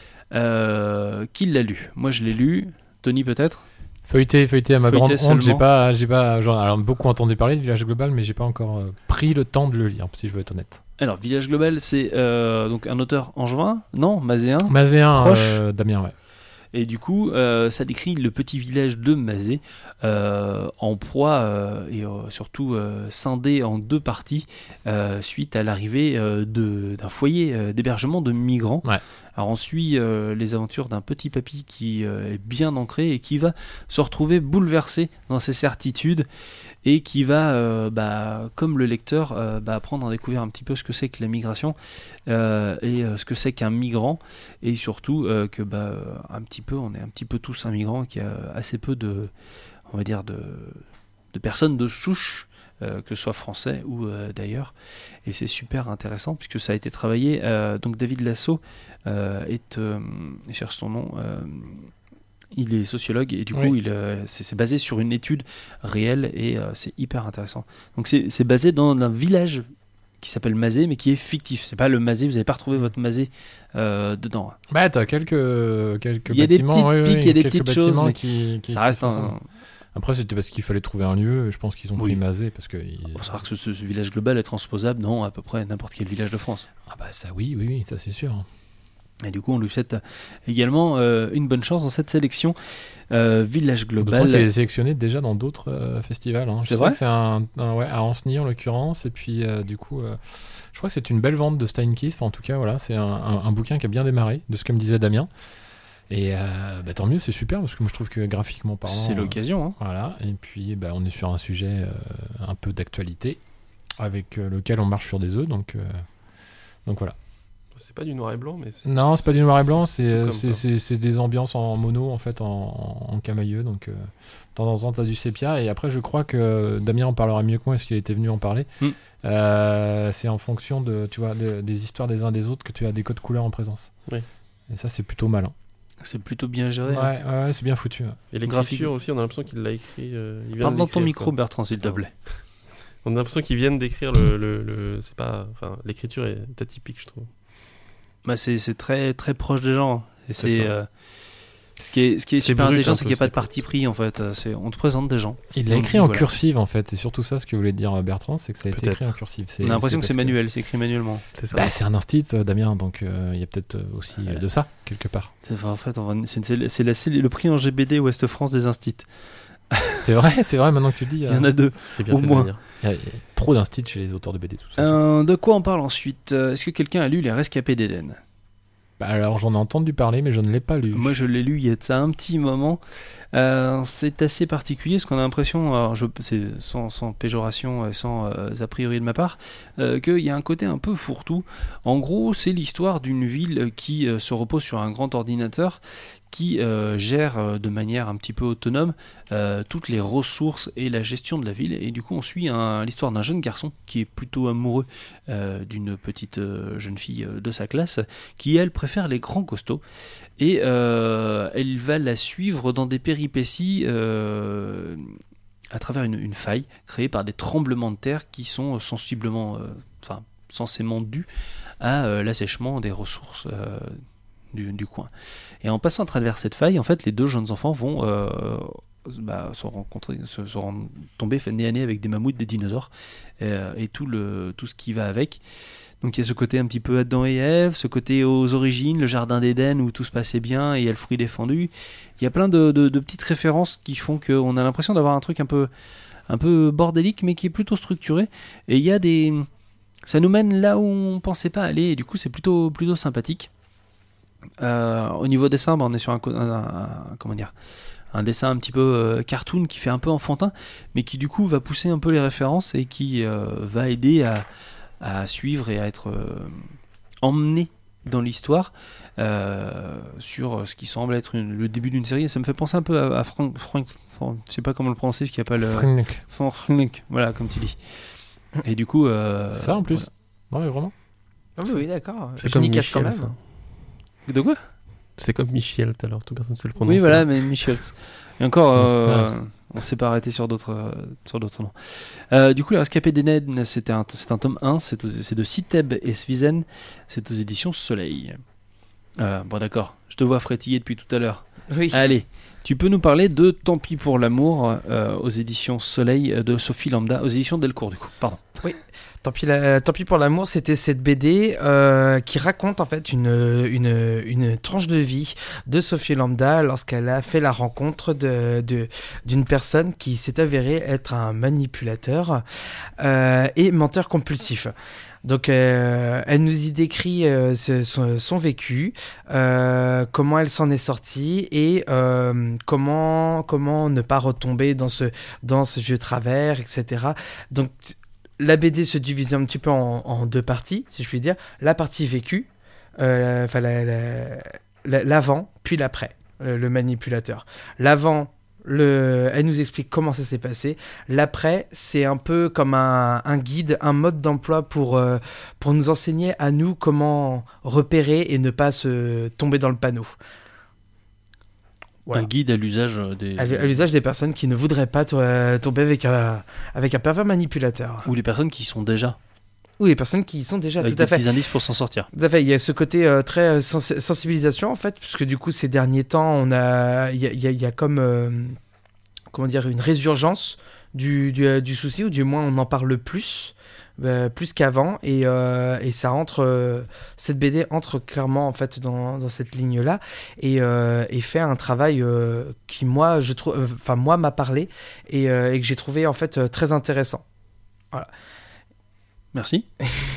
Qui l'a lu? Moi je l'ai lu. Tony peut-être? Feuilleté à ma grande honte, j'ai pas alors beaucoup entendu parler de Village Global, mais j'ai pas encore pris le temps de le lire, si je veux être honnête. Alors Village Global, c'est donc un auteur angevin, non, Mazéen, proche, Damien, ouais. Et du coup, ça décrit le petit village de Mazé, en proie et surtout scindé en deux parties suite à l'arrivée d'un foyer d'hébergement de migrants. Ouais. Alors on suit les aventures d'un petit papy qui est bien ancré et qui va se retrouver bouleversé dans ses certitudes et qui va, comme le lecteur, apprendre à découvrir un petit peu ce que c'est que la migration et ce que c'est qu'un migrant, et surtout que un petit peu, on est un petit peu tous un migrant, qui a assez peu de, on va dire, de personnes de souche, que ce soit français ou d'ailleurs, et c'est super intéressant puisque ça a été travaillé. Donc David Lasso il cherche son nom. Il est sociologue et du coup c'est basé sur une étude réelle et c'est hyper intéressant. Donc c'est basé dans un village qui s'appelle Mazé mais qui est fictif. C'est pas le Mazé, vous n'avez pas retrouvé votre Mazé dedans. Bah t'as quelques il y a bâtiments, des petites piques, il y a des petites choses, mais qui ça reste un... Après c'était parce qu'il fallait trouver un lieu, je pense qu'ils ont pris Mazé parce que... Il faut savoir que ce village global est transposable dans à peu près n'importe quel village de France. Ah bah ça oui, ça c'est sûr. Et du coup, on lui souhaite également une bonne chance dans cette sélection Village Global. D'autant qu'il est sélectionné déjà dans d'autres festivals. Hein. C'est vrai que c'est à Ancenis en l'occurrence. Et puis, du coup, je crois que c'est une belle vente de Steinkiss. Enfin, en tout cas, voilà, c'est un bouquin qui a bien démarré, de ce que me disait Damien. Et tant mieux, c'est super, parce que moi je trouve que graphiquement parlant... C'est l'occasion. Hein. Voilà, et puis on est sur un sujet un peu d'actualité, avec lequel on marche sur des œufs, donc voilà. C'est pas du noir et blanc, mais non, c'est pas du noir et blanc, c'est des ambiances en mono, en fait, en camailleux, donc de temps en temps t'as du sépia, et après je crois que Damien en parlera mieux que moi, parce qu'il était venu en parler. C'est en fonction des histoires des uns des autres que tu as des codes couleurs en présence. Oui. Et ça c'est plutôt malin. C'est plutôt bien géré. Ouais, c'est bien foutu. Et l'écriture aussi, on a l'impression qu'il l'a écrit. Parle dans ton micro, Bertrand, s'il te plaît. On a l'impression qu'ils viennent d'écrire c'est pas, enfin, l'écriture est atypique, je trouve. C'est très très proche des gens. Et c'est ce qui est super intelligent, c'est qu'il n'y a pas de parti pris en fait. On te présente des gens. Il l'a écrit en cursive en fait. C'est surtout ça ce que voulait dire Bertrand, c'est que ça a été écrit en cursive. On a l'impression que c'est manuel, c'est écrit manuellement. C'est ça. C'est un instit, Damien, donc il y a peut-être aussi de ça quelque part. En fait, c'est le prix en GBD Ouest France des instits. C'est vrai, maintenant que tu le dis. Il y en a deux, au moins. Il y a trop d'instits chez les auteurs de BD. Tout ça, de quoi on parle ensuite? Est-ce que quelqu'un a lu Les Rescapés d'Éden? Alors j'en ai entendu parler, mais je ne l'ai pas lu. Moi je l'ai lu il y a ça un petit moment. C'est assez particulier, parce qu'on a l'impression, alors c'est sans péjoration et sans a priori de ma part, qu'il y a un côté un peu fourre-tout. En gros, c'est l'histoire d'une ville qui se repose sur un grand ordinateur qui gère de manière un petit peu autonome toutes les ressources et la gestion de la ville. Et du coup, on suit l'histoire d'un jeune garçon qui est plutôt amoureux d'une petite jeune fille de sa classe, qui, elle, préfère les grands costauds. Et elle va la suivre dans des péripéties à travers une faille créée par des tremblements de terre qui sont censément dus à l'assèchement des ressources du coin. Et en passant à travers cette faille, en fait, les 2 jeunes enfants vont tomber nez à nez avec des mammouths, des dinosaures, et tout ce qui va avec. Donc il y a ce côté un petit peu Adam et Ève, ce côté aux origines, le jardin d'Éden où tout se passait bien et il y a le fruit défendu. Il y a plein de petites références qui font qu'on a l'impression d'avoir un truc un peu bordélique, mais qui est plutôt structuré. Et il y a ça nous mène là où on pensait pas aller, et du coup c'est plutôt sympathique. Au niveau dessin, on est sur un dessin un petit peu cartoon qui fait un peu enfantin, mais qui du coup va pousser un peu les références et qui va aider à suivre et à être emmené dans l'histoire sur ce qui semble être le début d'une série. Ça me fait penser un peu à Frank, je sais pas comment le prononcer, ce qui appelle Frank, voilà, comme tu dis. Et du coup c'est ça en plus. Voilà. Ouais, vraiment. Ah oui, d'accord. C'est comme Michel, quand même. De quoi? C'est comme Michel tout à l'heure, tout personne ne sait le prononcer. Oui, voilà, mais Michel. Et encore, on s'est pas arrêté sur d'autres noms. Du coup, Les Rescapés d'Éden, c'est un tome 1, c'est de Siteb et Svizen, c'est aux éditions Soleil. Bon, d'accord, je te vois frétiller depuis tout à l'heure. Oui. Allez, tu peux nous parler de Tant pis pour l'amour aux éditions Soleil de Sophie Lambda, aux éditions Delcourt, du coup, pardon. Oui. Tant pis pour l'amour, c'était cette BD qui raconte en fait une tranche de vie de Sophie Lambda lorsqu'elle a fait la rencontre d'une personne qui s'est avérée être un manipulateur et menteur compulsif. Donc elle nous y décrit son vécu, comment elle s'en est sortie et comment ne pas retomber dans ce vieux travers, etc. Donc la BD se divise un petit peu en 2 parties, si je puis dire. La partie vécue, l'avant, puis l'après, le manipulateur. L'avant, elle nous explique comment ça s'est passé. L'après, c'est un peu comme un guide, un mode d'emploi pour nous enseigner à nous comment repérer et ne pas se tomber dans le panneau. Voilà. Un guide à l'usage des personnes qui ne voudraient pas tomber avec un pervers manipulateur. Ou les personnes qui y sont déjà. Ou les personnes qui y sont déjà, avec tout à fait. Avec des petits indices pour s'en sortir. Tout à fait. Il y a ce côté très sensibilisation, en fait, puisque du coup, ces derniers temps, il y a comme comment dire, une résurgence du souci, ou du moins on en parle plus qu'avant, et ça entre cette BD entre clairement en fait dans cette ligne là et fait un travail qui moi je trouve m'a parlé et que j'ai trouvé en fait très intéressant. Voilà. Merci.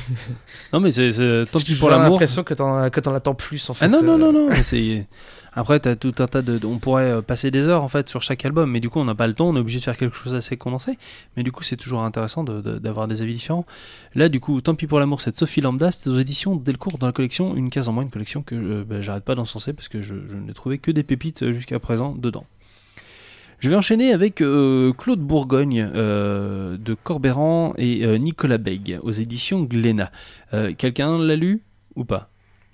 Non mais c'est tant pis pour l'amour. J'ai l'impression que t'en attends plus en fait. Ah non. C'est après t'as tout un tas on pourrait passer des heures en fait sur chaque album, mais du coup on n'a pas le temps, on est obligé de faire quelque chose d'assez condensé. Mais du coup c'est toujours intéressant d'avoir des avis différents. Là du coup Tant pis pour l'amour, c'est de Sophie Lambda, c'est aux éditions Delcourt dans la collection Une case en moins, une collection que j'arrête pas d'encenser parce que je n'ai trouvé que des pépites jusqu'à présent dedans. Je vais enchaîner avec Claude Bourgogne de Corbeyran et Nicolas Bègue aux éditions Glénat. Quelqu'un l'a lu ou pas?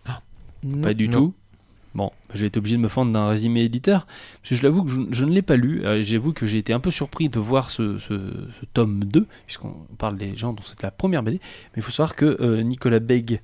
Pas du tout. Bon, je vais être obligé de me fendre d'un résumé éditeur, parce que je l'avoue que je ne l'ai pas lu. J'avoue que j'ai été un peu surpris de voir ce tome 2, puisqu'on parle des gens dont c'est la première BD, mais il faut savoir que Nicolas Bègue,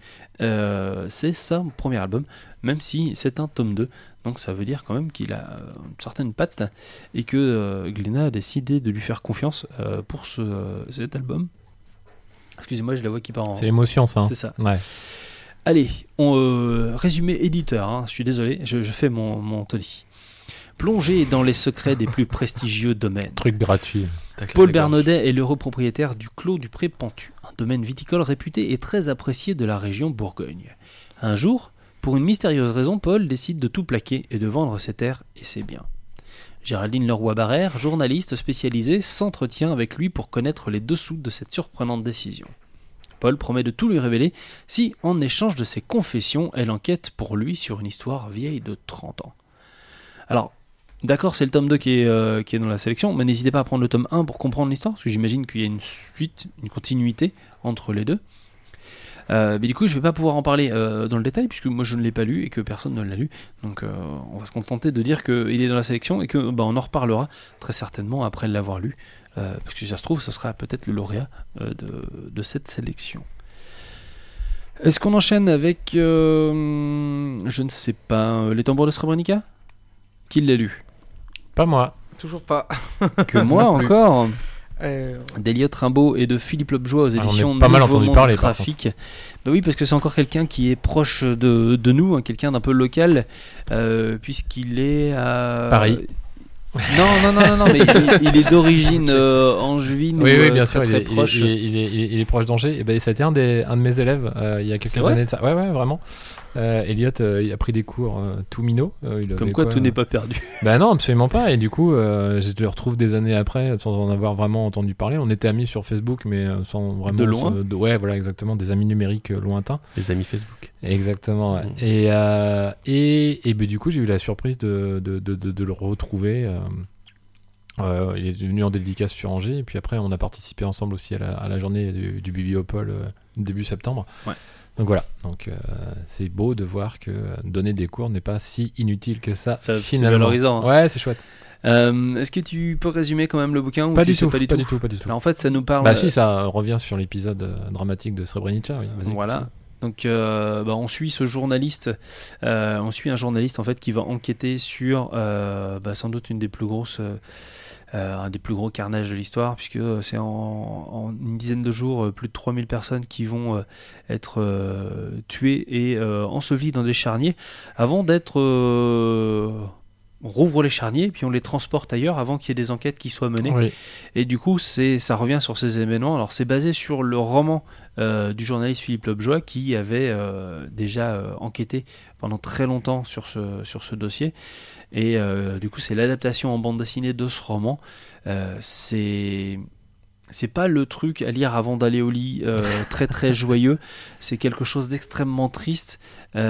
c'est son premier album, même si c'est un tome 2, donc ça veut dire quand même qu'il a une certaine patte, et que Glénat a décidé de lui faire confiance pour cet album. Excusez-moi, je la vois qui part en... C'est l'émotion, ça. C'est ça. Ouais. Allez, résumé éditeur, je suis désolé, je fais mon Tony. Plongé dans les secrets des plus prestigieux domaines. Truc gratuit. Paul Bernaudet est l'heureux propriétaire du Clos du Pré-Pentu, un domaine viticole réputé et très apprécié de la région Bourgogne. Un jour, pour une mystérieuse raison, Paul décide de tout plaquer et de vendre ses terres et ses biens. Géraldine Leroy-Barrère, journaliste spécialisée, s'entretient avec lui pour connaître les dessous de cette surprenante décision. Paul promet de tout lui révéler si, en échange de ses confessions, elle enquête pour lui sur une histoire vieille de 30 ans. Alors, d'accord, c'est le tome 2 qui est dans la sélection, mais n'hésitez pas à prendre le tome 1 pour comprendre l'histoire, parce que j'imagine qu'il y a une suite, une continuité entre les deux. Mais du coup, je ne vais pas pouvoir en parler dans le détail, puisque moi je ne l'ai pas lu et que personne ne l'a lu. Donc on va se contenter de dire qu'il est dans la sélection et qu'on en reparlera très certainement après l'avoir lu. Parce que si ça se trouve, ce sera peut-être le lauréat de cette sélection. Est-ce qu'on enchaîne avec, je ne sais pas, Les Tambours de Srebrenica ? Qui l'a lu ? Pas moi. Toujours pas. Que moi encore. D'Eliott Rimbaud et de Philippe Lovejoie aux éditions pas mal entendu parler graphique. Bah oui, parce que c'est encore quelqu'un qui est proche de nous, hein, quelqu'un d'un peu local, puisqu'il est à Paris. Non, mais il est d'origine angevine. Oui, bien sûr, très proche. Il est proche d'Angers. Et ben, ça a été un de mes élèves il y a quelques années de ça. Ouais, vraiment. Eliott il a pris des cours tout minot. Comme quoi, tout n'est pas perdu. Ben non, absolument pas. Et du coup, je le retrouve des années après sans en avoir vraiment entendu parler. On était amis sur Facebook, mais sans vraiment. De loin. Ouais, voilà, exactement. Des amis numériques lointains. Les amis Facebook. Exactement. Ouais. Et ben, du coup, j'ai eu la surprise de le retrouver. Il est venu en dédicace sur Angers. Et puis après, on a participé ensemble aussi à la journée du Bibliopole début septembre. Ouais. Donc voilà, c'est beau de voir que donner des cours n'est pas si inutile que ça finalement. C'est valorisant. Ouais, c'est chouette. Est-ce que tu peux résumer quand même le bouquin Pas du tout. Alors en fait, ça nous parle. Bah si, ça revient sur l'épisode dramatique de Srebrenica. Oui. Vas-y, voilà. Donc, on suit ce journaliste. On suit un journaliste en fait qui va enquêter sur sans doute une des plus grosses. Un des plus gros carnages de l'histoire, puisque c'est en une dizaine de jours plus de 3000 personnes qui vont être tuées et ensevelies dans des charniers avant d'être... on rouvre les charniers puis on les transporte ailleurs avant qu'il y ait des enquêtes qui soient menées. Oui. Et du coup, ça revient sur ces événements. Alors c'est basé sur le roman du journaliste Philippe Lovejoie qui avait déjà enquêté pendant très longtemps sur ce dossier. Et du coup, c'est l'adaptation en bande dessinée de ce roman. C'est pas le truc à lire avant d'aller au lit, très très joyeux. C'est quelque chose d'extrêmement triste.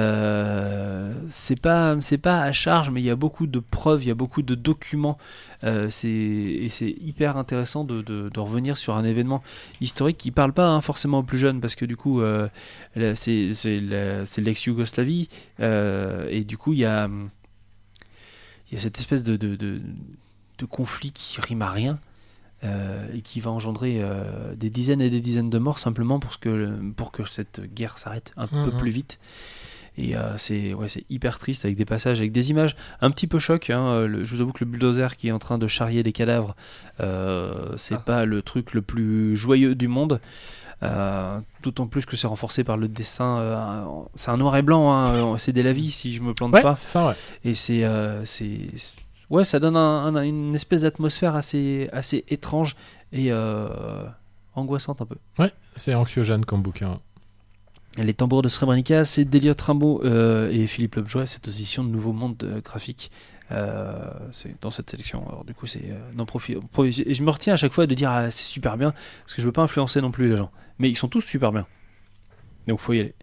C'est pas à charge, mais il y a beaucoup de preuves, il y a beaucoup de documents. C'est hyper intéressant de revenir sur un événement historique qui parle pas forcément aux plus jeunes, parce que du coup, c'est l'ex-Yougoslavie, et du coup, il y a cette espèce de conflit qui rime à rien, et qui va engendrer des dizaines et des dizaines de morts simplement pour que cette guerre s'arrête un peu plus vite. Et c'est hyper triste, avec des passages, avec des images un petit peu choc. Je vous avoue que le bulldozer qui est en train de charrier des cadavres, c'est pas le truc le plus joyeux du monde. D'autant plus que c'est renforcé par le dessin. C'est un noir et blanc, c'est des lavis si je me plante pas. C'est ça, ouais. Et ça donne une espèce d'atmosphère assez étrange et angoissante un peu. Ouais, c'est anxiogène comme bouquin. Les Tambours de Srebrenica, c'est d'Eliott Rimbaud et Philippe Lovejoie, cette édition de Nouveau Monde graphique. C'est dans cette sélection. Alors du coup, c'est et je me retiens à chaque fois de dire c'est super bien, parce que je veux pas influencer non plus les gens. Mais ils sont tous super bien. Donc faut y aller.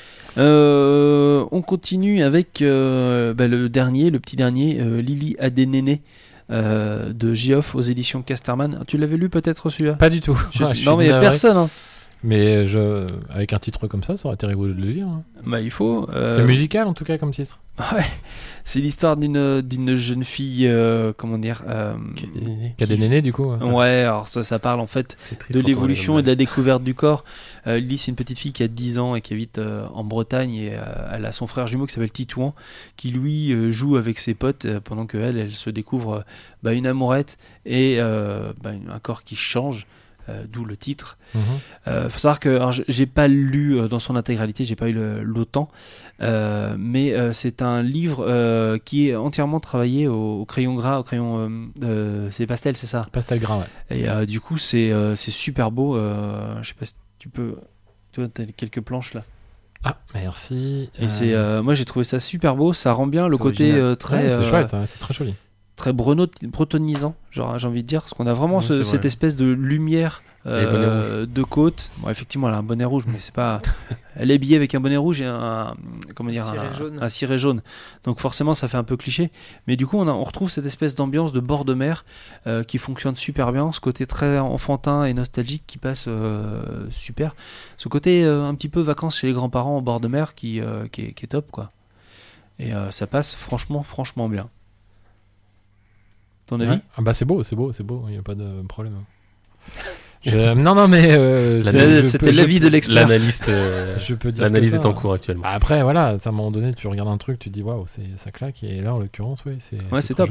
On continue avec le petit dernier, Lily a des nénés, de Geoff aux éditions Casterman. Tu l'avais lu peut-être celui-là ? Pas du tout. Non mais il n'y a personne. Mais avec un titre comme ça aurait été rigolo de le lire. Bah il faut. C'est musical en tout cas comme titre. Ouais. C'est l'histoire d'une jeune fille, comment dire, qui a des nénés du coup. Ouais, alors ça parle en fait de l'évolution et de la découverte du corps. Lily, c'est une petite fille qui a 10 ans et qui habite en Bretagne, et elle a son frère jumeau qui s'appelle Titouan, qui lui joue avec ses potes pendant que elle se découvre une amourette et un corps qui change. D'où le titre. Faut savoir que j'ai pas lu dans son intégralité, j'ai pas eu le temps, mais c'est un livre qui est entièrement travaillé au crayon gras, c'est pastel, c'est ça ? Pastel gras, ouais. Et du coup c'est super beau. Je sais pas si tu peux, tu vois, t'as quelques planches là. Ah, merci. Et moi j'ai trouvé ça super beau, ça rend bien le côté très. C'est chouette, c'est très joli. Très bretonisant, genre, j'ai envie de dire, parce qu'on a vraiment cette espèce de lumière de côte. Bon, effectivement, elle a un bonnet rouge, mais c'est pas. Elle est habillée avec un bonnet rouge et un ciré jaune. Donc forcément, ça fait un peu cliché. Mais du coup, on retrouve cette espèce d'ambiance de bord de mer qui fonctionne super bien. Ce côté très enfantin et nostalgique qui passe super. Ce côté un petit peu vacances chez les grands-parents au bord de mer qui est top, quoi. Et ça passe franchement bien. Ton avis ? Ah bah c'est beau, il n'y a pas de problème. Non, mais c'était l'avis de l'expert. L'analyste, l'analyse est en cours actuellement. Après, voilà, à un moment donné, tu regardes un truc, tu te dis waouh, ça claque. Et là, en l'occurrence, c'est top.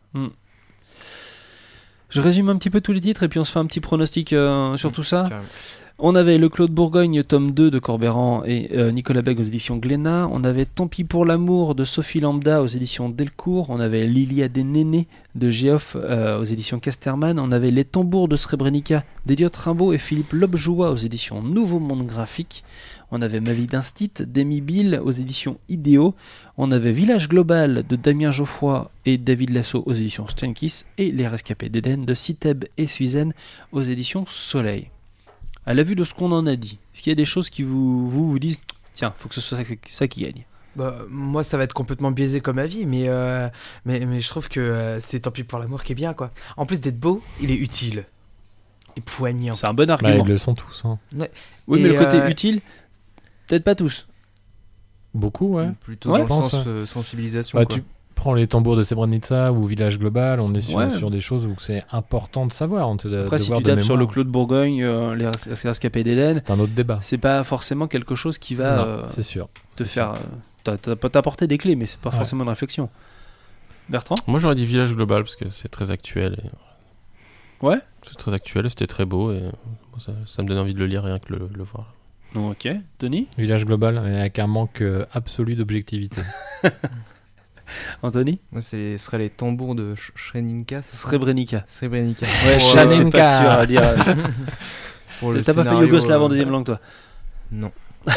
Je résume un petit peu tous les titres et puis on se fait un petit pronostic sur tout ça. Carrément. On avait Le Clos de Bourgogne, tome 2 de Corberan et Nicolas Bègue aux éditions Glénat. On avait Tant pis pour l'amour de Sophie Lambda aux éditions Delcourt. On avait L'Iliade des Nénés de Geoff aux éditions Casterman. On avait Les Tambours de Srebrenica d'Eliott Rimbaud et Philippe Lobjoie aux éditions Nouveau Monde Graphique. On avait Ma vie d'instit d'Amy Bill aux éditions Idéo. On avait Village Global de Damien Geoffroy et David Lasso aux éditions Steinkiss. Et Les Rescapés d'Éden de Siteb et Suizen aux éditions Soleil. À la vue de ce qu'on en a dit, est-ce qu'il y a des choses qui vous disent tiens, faut que ce soit ça qui gagne? Moi, ça va être complètement biaisé comme avis, mais je trouve que c'est Tant pis pour l'amour qui est bien, quoi. En plus d'être beau, il est utile et poignant. C'est un bon argument. Ils le sont tous. Hein. Ouais. Oui, mais le côté utile, peut-être pas tous. Beaucoup, ouais. Plutôt dans le sens sensibilisation. Tu prends les Tambours de Srebrenica ou Village Global, on est sur des choses où c'est important de savoir. Après, si tu tapes sur Le Clos de Bourgogne, les Rescapés d'Éden, c'est un autre débat. C'est pas forcément quelque chose qui va c'est sûr. te faire t'apporter des clés, mais c'est pas forcément une réflexion. Bertrand ? Moi, j'aurais dit Village Global parce que c'est très actuel. Ouais. C'est très actuel, c'était très beau et ça me donne envie de le lire rien que le voir. Ok. Tony ? Village Global avec un manque absolu d'objectivité. Anthony ? Moi, ce serait Les Tambours de Srebrenica. Srebrenica. Ouais, c'est pas sûr à dire. T'as pas fait yougoslave en deuxième langue, toi ? Non.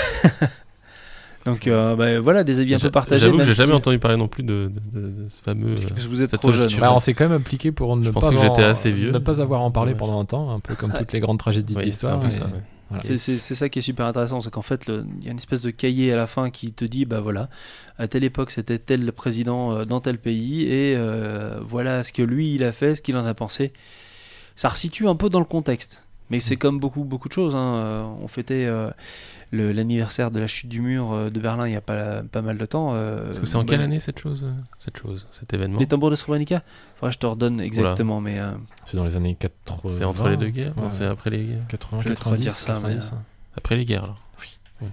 Donc voilà, des avis un peu partagés. J'avoue que j'ai jamais entendu parler non plus de ce fameux. Parce que vous êtes trop jeune. On s'est quand même appliqué pour ne pas avoir en parlé pendant un temps, un peu comme toutes les grandes tragédies de l'histoire. C'est ça qui est super intéressant, c'est qu'en fait il y a une espèce de cahier à la fin qui te dit voilà, à telle époque c'était tel président dans tel pays et voilà ce que lui il a fait, ce qu'il en a pensé. Ça resitue un peu dans le contexte, mais c'est comme beaucoup de choses, hein. On fêtait l'anniversaire de la chute du mur de Berlin il y a pas mal de temps. Parce que c'est en quelle année cet événement? Les Tambours de Srebrenica. Enfin, je te redonne exactement, mais c'est dans les années 80. C'est entre les deux guerres. Non, c'est après les guerres. 80, je vais 90, dire ça, 90. Après les guerres, alors. Oui.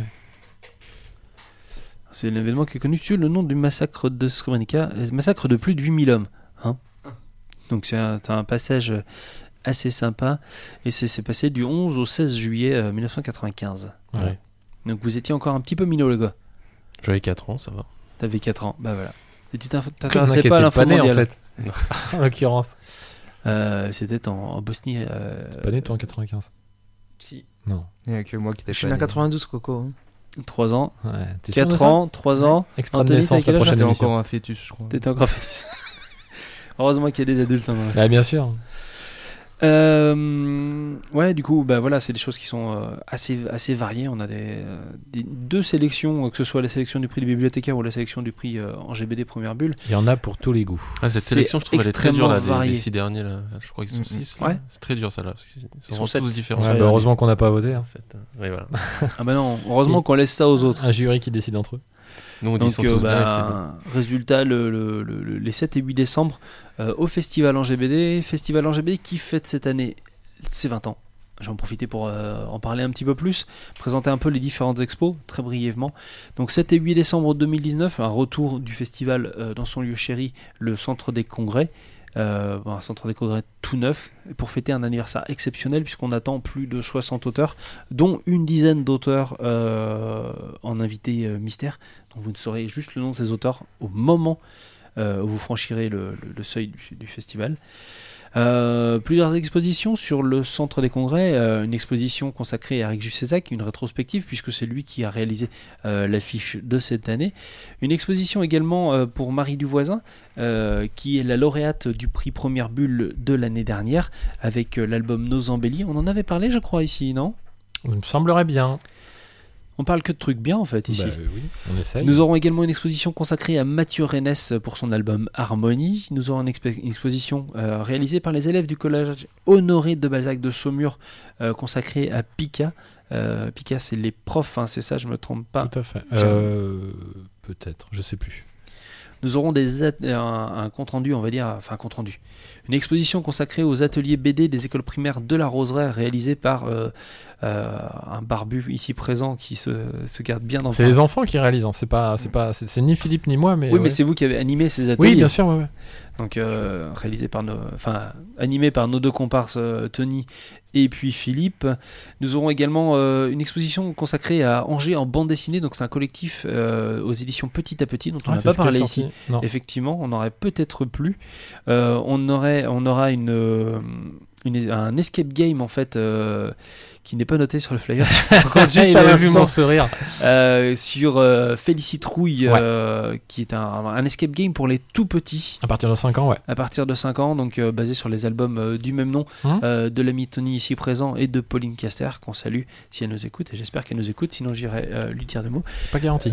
C'est l'événement qui est connu sous le nom du massacre de Srebrenica, massacre de plus de 8000 hommes. Hein. Donc c'est un passage assez sympa et c'est passé du 11 au 16 juillet 1995. Ouais. Donc vous étiez encore un petit peu minot, le gars. J'avais 4 ans, ça va. T'avais 4 ans, bah voilà. Et tu t'intéressais pas à l'info mondiale, en fait. En l'occurrence. C'était en Bosnie. T'es pas né toi en 95? Si. Non. Il n'y a que moi qui t'ai pas. Je suis né en 92, Coco. 3 ans. Ouais, 4 ans, 3 ans. Extra de naissance, la prochaine émission. T'étais encore un fœtus, je crois. T'étais encore un fœtus. Heureusement qu'il y a des adultes. Bah, bien sûr. Ouais, du coup, bah voilà, c'est des choses qui sont assez variées. On a deux sélections, que ce soit la sélection du prix du bibliothécaire ou la sélection du prix en GBD Première Bulle. Il y en a pour tous les goûts. Cette sélection, je trouve, elle est très dure là, des 6 derniers là. Je crois qu'ils sont 6. Ouais. C'est très dur ça là. Ils sont tous différents. Ouais, heureusement qu'on n'a pas voté. Hein. Oui, voilà. Ah bah non, heureusement qu'on laisse ça aux autres. Un jury qui décide entre eux. Nous, on dit sont tous bien, résultat, les 7 et 8 décembre, au Festival en GBD qui fête cette année ses 20 ans. Je vais en profiter pour en parler un petit peu plus, présenter un peu les différentes expos, très brièvement. Donc 7 et 8 décembre 2019, un retour du festival dans son lieu chéri, le Centre des Congrès. Un centre des congrès tout neuf pour fêter un anniversaire exceptionnel puisqu'on attend plus de 60 auteurs dont une dizaine d'auteurs en invité mystère, donc vous ne saurez juste le nom de ces auteurs au moment où vous franchirez le seuil du festival. Plusieurs expositions sur le centre des congrès, une exposition consacrée à Eric Jussézac, une rétrospective puisque c'est lui qui a réalisé l'affiche de cette année, une exposition également pour Marie Duvoisin qui est la lauréate du prix Première Bulle de l'année dernière avec l'album Nos Embellis. On en avait parlé je crois ici, non? Il me semblerait bien. On parle que de trucs bien en fait ici. Oui, on essaye. Nous aurons également une exposition consacrée à Mathieu Rennes pour son album Harmonie. Nous aurons une exposition réalisée par les élèves du collège Honoré de Balzac de Saumur consacrée à Pika. Pika c'est les profs, hein, c'est ça, je me trompe pas. Tout à fait. Peut-être, je sais plus. Nous aurons un compte rendu, on va dire, enfin un compte rendu. Une exposition consacrée aux ateliers BD des écoles primaires de la Roseraie, réalisée par un barbu ici présent qui se garde bien dans. C'est les enfants qui réalisent, hein. C'est ni Philippe ni moi, mais. Oui, mais c'est vous qui avez animé ces ateliers. Oui, bien sûr, ouais. Donc animé par nos deux comparses Tony et puis Philippe. Nous aurons également une exposition consacrée à Angers en bande dessinée. Donc c'est un collectif aux éditions Petit à Petit dont on n'a pas parlé ici. Non. Effectivement, on aurait peut-être plus. On aura un escape game en fait qui n'est pas noté sur le flyer. Juste à vu mon sourire sur Félicitrouille qui est un escape game pour les tout petits. À partir de 5 ans, ouais. À partir de 5 ans, donc basé sur les albums du même nom de l'ami Tony ici présent et de Pauline Caster qu'on salue si elle nous écoute, et j'espère qu'elle nous écoute, sinon j'irai lui dire des mots. Pas garanti.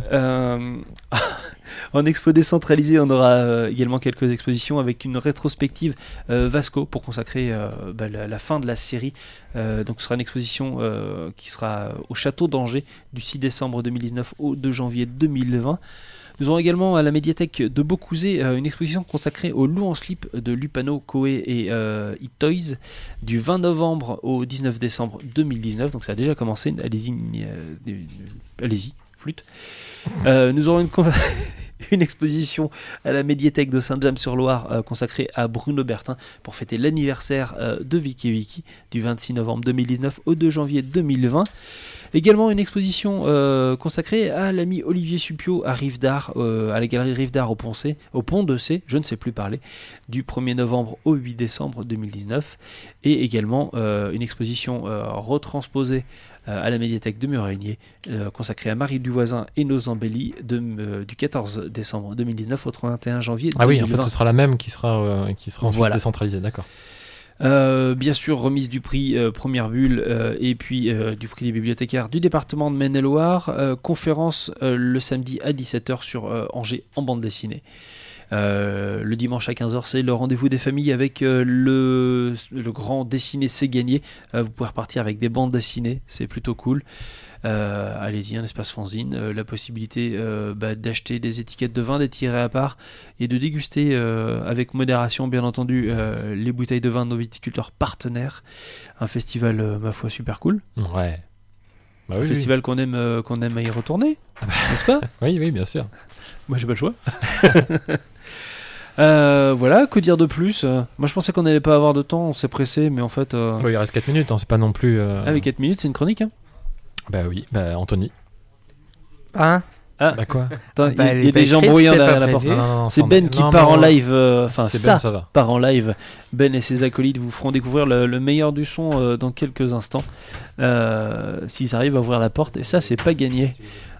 En expo décentralisée, on aura également quelques expositions avec une rétrospective Vasco pour consacrer la fin de la série. Donc ce sera une exposition qui sera au château d'Angers du 6 décembre 2019 au 2 janvier 2020. Nous aurons également à la médiathèque de Beaucouzé une exposition consacrée au loup en slip de Lupano, Koei et E-Toys du 20 novembre au 19 décembre 2019. Donc ça a déjà commencé, allez-y, flûte. Nous aurons une exposition à la médiathèque de Saint-James-sur-Loire consacrée à Bruno Bertin pour fêter l'anniversaire de Vicky Vicky du 26 novembre 2019 au 2 janvier 2020. Également une exposition consacrée à l'ami Olivier Suppiot à Rive d'Art, à la galerie Rive d'Art au Pont de C, je ne sais plus parler, du 1er novembre au 8 décembre 2019. Et également une exposition retransposée à la médiathèque de Muragnier, consacrée à Marie Duvoisin et nos embellis du 14 décembre 2019 au 31 janvier 2020. Ah oui, en fait ce sera la même qui sera ensuite décentralisée, d'accord. Bien sûr, remise du prix Première Bulle et puis du prix des bibliothécaires du département de Maine-et-Loire, conférence le samedi à 17h sur Angers en bande dessinée. Le dimanche à 15h, c'est le rendez-vous des familles avec le grand dessiné C'est gagné. Vous pouvez repartir avec des bandes dessinées, c'est plutôt cool. Allez-y, un espace fanzine, la possibilité d'acheter des étiquettes de vin, des tirés à part et de déguster avec modération, bien entendu, les bouteilles de vin de nos viticulteurs partenaires. Un festival, ma foi, super cool. Ouais. Un festival qu'on aime à y retourner, n'est-ce pas? Oui, bien sûr. Moi, j'ai pas le choix. Voilà, que dire de plus? Moi je pensais qu'on n'allait pas avoir de temps, on s'est pressé, mais en fait... il reste 4 minutes, hein, c'est pas non plus... Ah oui, 4 minutes, c'est une chronique, hein? Bah oui, Anthony. Hein? Bah quoi? Attends, il y a des gens brouillants derrière la porte. Non, c'est Ben qui part en live, c'est Ben, ça va. Part en live. Ben et ses acolytes vous feront découvrir le meilleur du son dans quelques instants. S'ils arrivent à ouvrir la porte, et ça c'est pas gagné.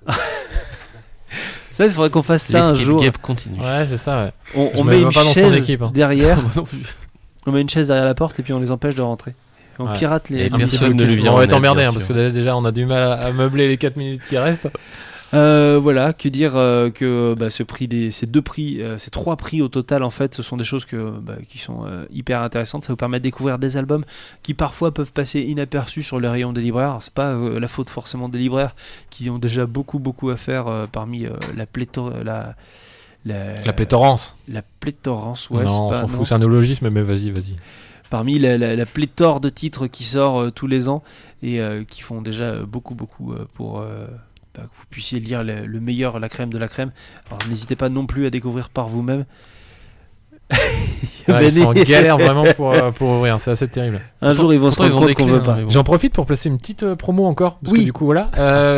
Ça, il faudrait qu'on fasse ça un jour. Continue. Ouais, c'est ça, ouais. On met une chaise derrière. On met une chaise derrière la porte et puis on les empêche de rentrer. On pirate les... personne ne lui vient. On va être emmerdé, parce que déjà on a du mal à meubler les 4 minutes qui restent. Voilà, que dire que ces 3 prix au total, en fait, ce sont des choses qui sont hyper intéressantes. Ça vous permet de découvrir des albums qui parfois peuvent passer inaperçus sur les rayons des libraires. Alors, c'est pas la faute forcément des libraires qui ont déjà beaucoup à faire parmi la pléthorance. La pléthorance, ouais. Non, on s'en fout, c'est un néologisme, mais vas-y. Parmi la pléthore de titres qui sort tous les ans et qui font déjà beaucoup pour que vous puissiez lire le meilleur, la crème de la crème. Alors n'hésitez pas non plus à découvrir par vous-même. Ils sont en galère vraiment pour ouvrir, c'est assez terrible. Un jour ils vont se rendre compte qu'on veut pas. J'en profite pour placer une petite promo encore, parce que du coup voilà,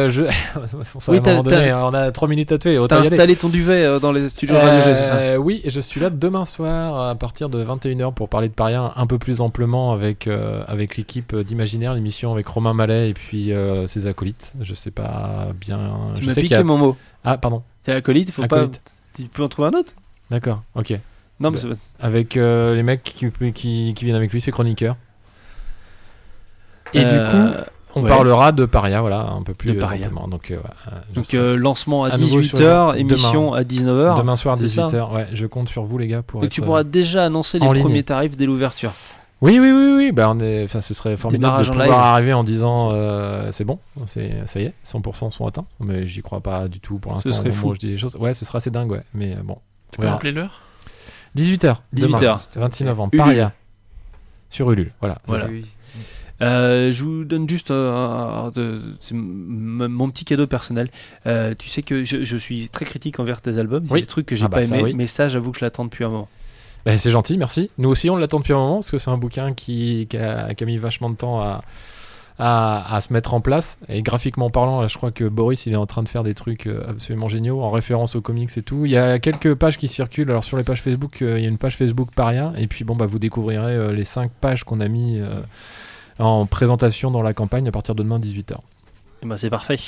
on a 3 minutes à tuer. T'as installé ton duvet dans les studios Radio G, c'est ça? Oui, et je suis là demain soir à partir de 21h pour parler de Paria un peu plus amplement avec l'équipe d'Imaginaire, l'émission avec Romain Mallet et puis ses acolytes. Je sais pas bien. Tu m'as piqué mon mot. Ah pardon. C'est acolyte, faut pas. Tu peux en trouver un autre? D'accord, ok. Non, mais avec les mecs qui viennent avec lui, ses chroniqueurs. Et du coup, on parlera de Paria, voilà, un peu plus amplement. Donc lancement à 18h, émission à 19h. Demain soir, 18h, ouais, je compte sur vous, les gars. Donc tu pourras déjà annoncer les premiers tarifs dès l'ouverture. Oui. Bah, ce serait formidable de pouvoir arriver en disant c'est bon, ça y est, 100% sont atteints. Mais j'y crois pas du tout pour l'instant. Ce serait fou. Je dis des choses. Ouais, ce sera assez dingue, ouais. Mais bon. Tu peux rappeler l'heure ? 18h. 18h. 26 novembre. Paria. Sur Ulule. Voilà. Je vous donne juste c'est mon petit cadeau personnel. Tu sais que je suis très critique envers tes albums. Il y a des trucs que j'ai pas aimé, mais ça, j'avoue que je l'attends depuis un moment. Ben, c'est gentil, merci. Nous aussi, on l'attend depuis un moment parce que c'est un bouquin qui a mis vachement de temps à se mettre en place. Et graphiquement parlant, là, je crois que Boris, il est en train de faire des trucs absolument géniaux en référence aux comics et tout. Il y a quelques pages qui circulent. Alors sur les pages Facebook, il y a une page Facebook Paria. Et puis vous découvrirez les 5 pages qu'on a mis en présentation dans la campagne à partir de demain 18h. Et ben c'est parfait.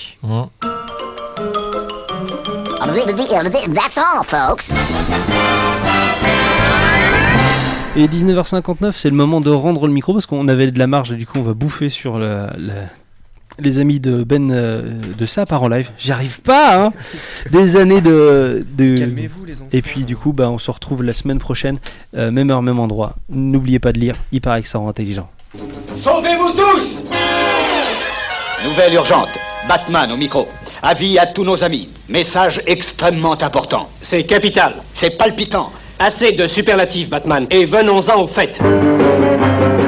That's all, folks. Et 19h59, c'est le moment de rendre le micro parce qu'on avait de la marge et du coup on va bouffer sur les amis de de Sapar en live. J'y arrive pas, hein. Des années de... Calmez-vous les enfants. Et puis du coup, on se retrouve la semaine prochaine, même heure, même endroit. N'oubliez pas de lire, il paraît que ça rend intelligent. Sauvez-vous tous! Nouvelle urgente, Batman au micro. Avis à tous nos amis. Message extrêmement important. C'est capital. C'est palpitant. Assez de superlatifs, Batman, et venons-en au fait.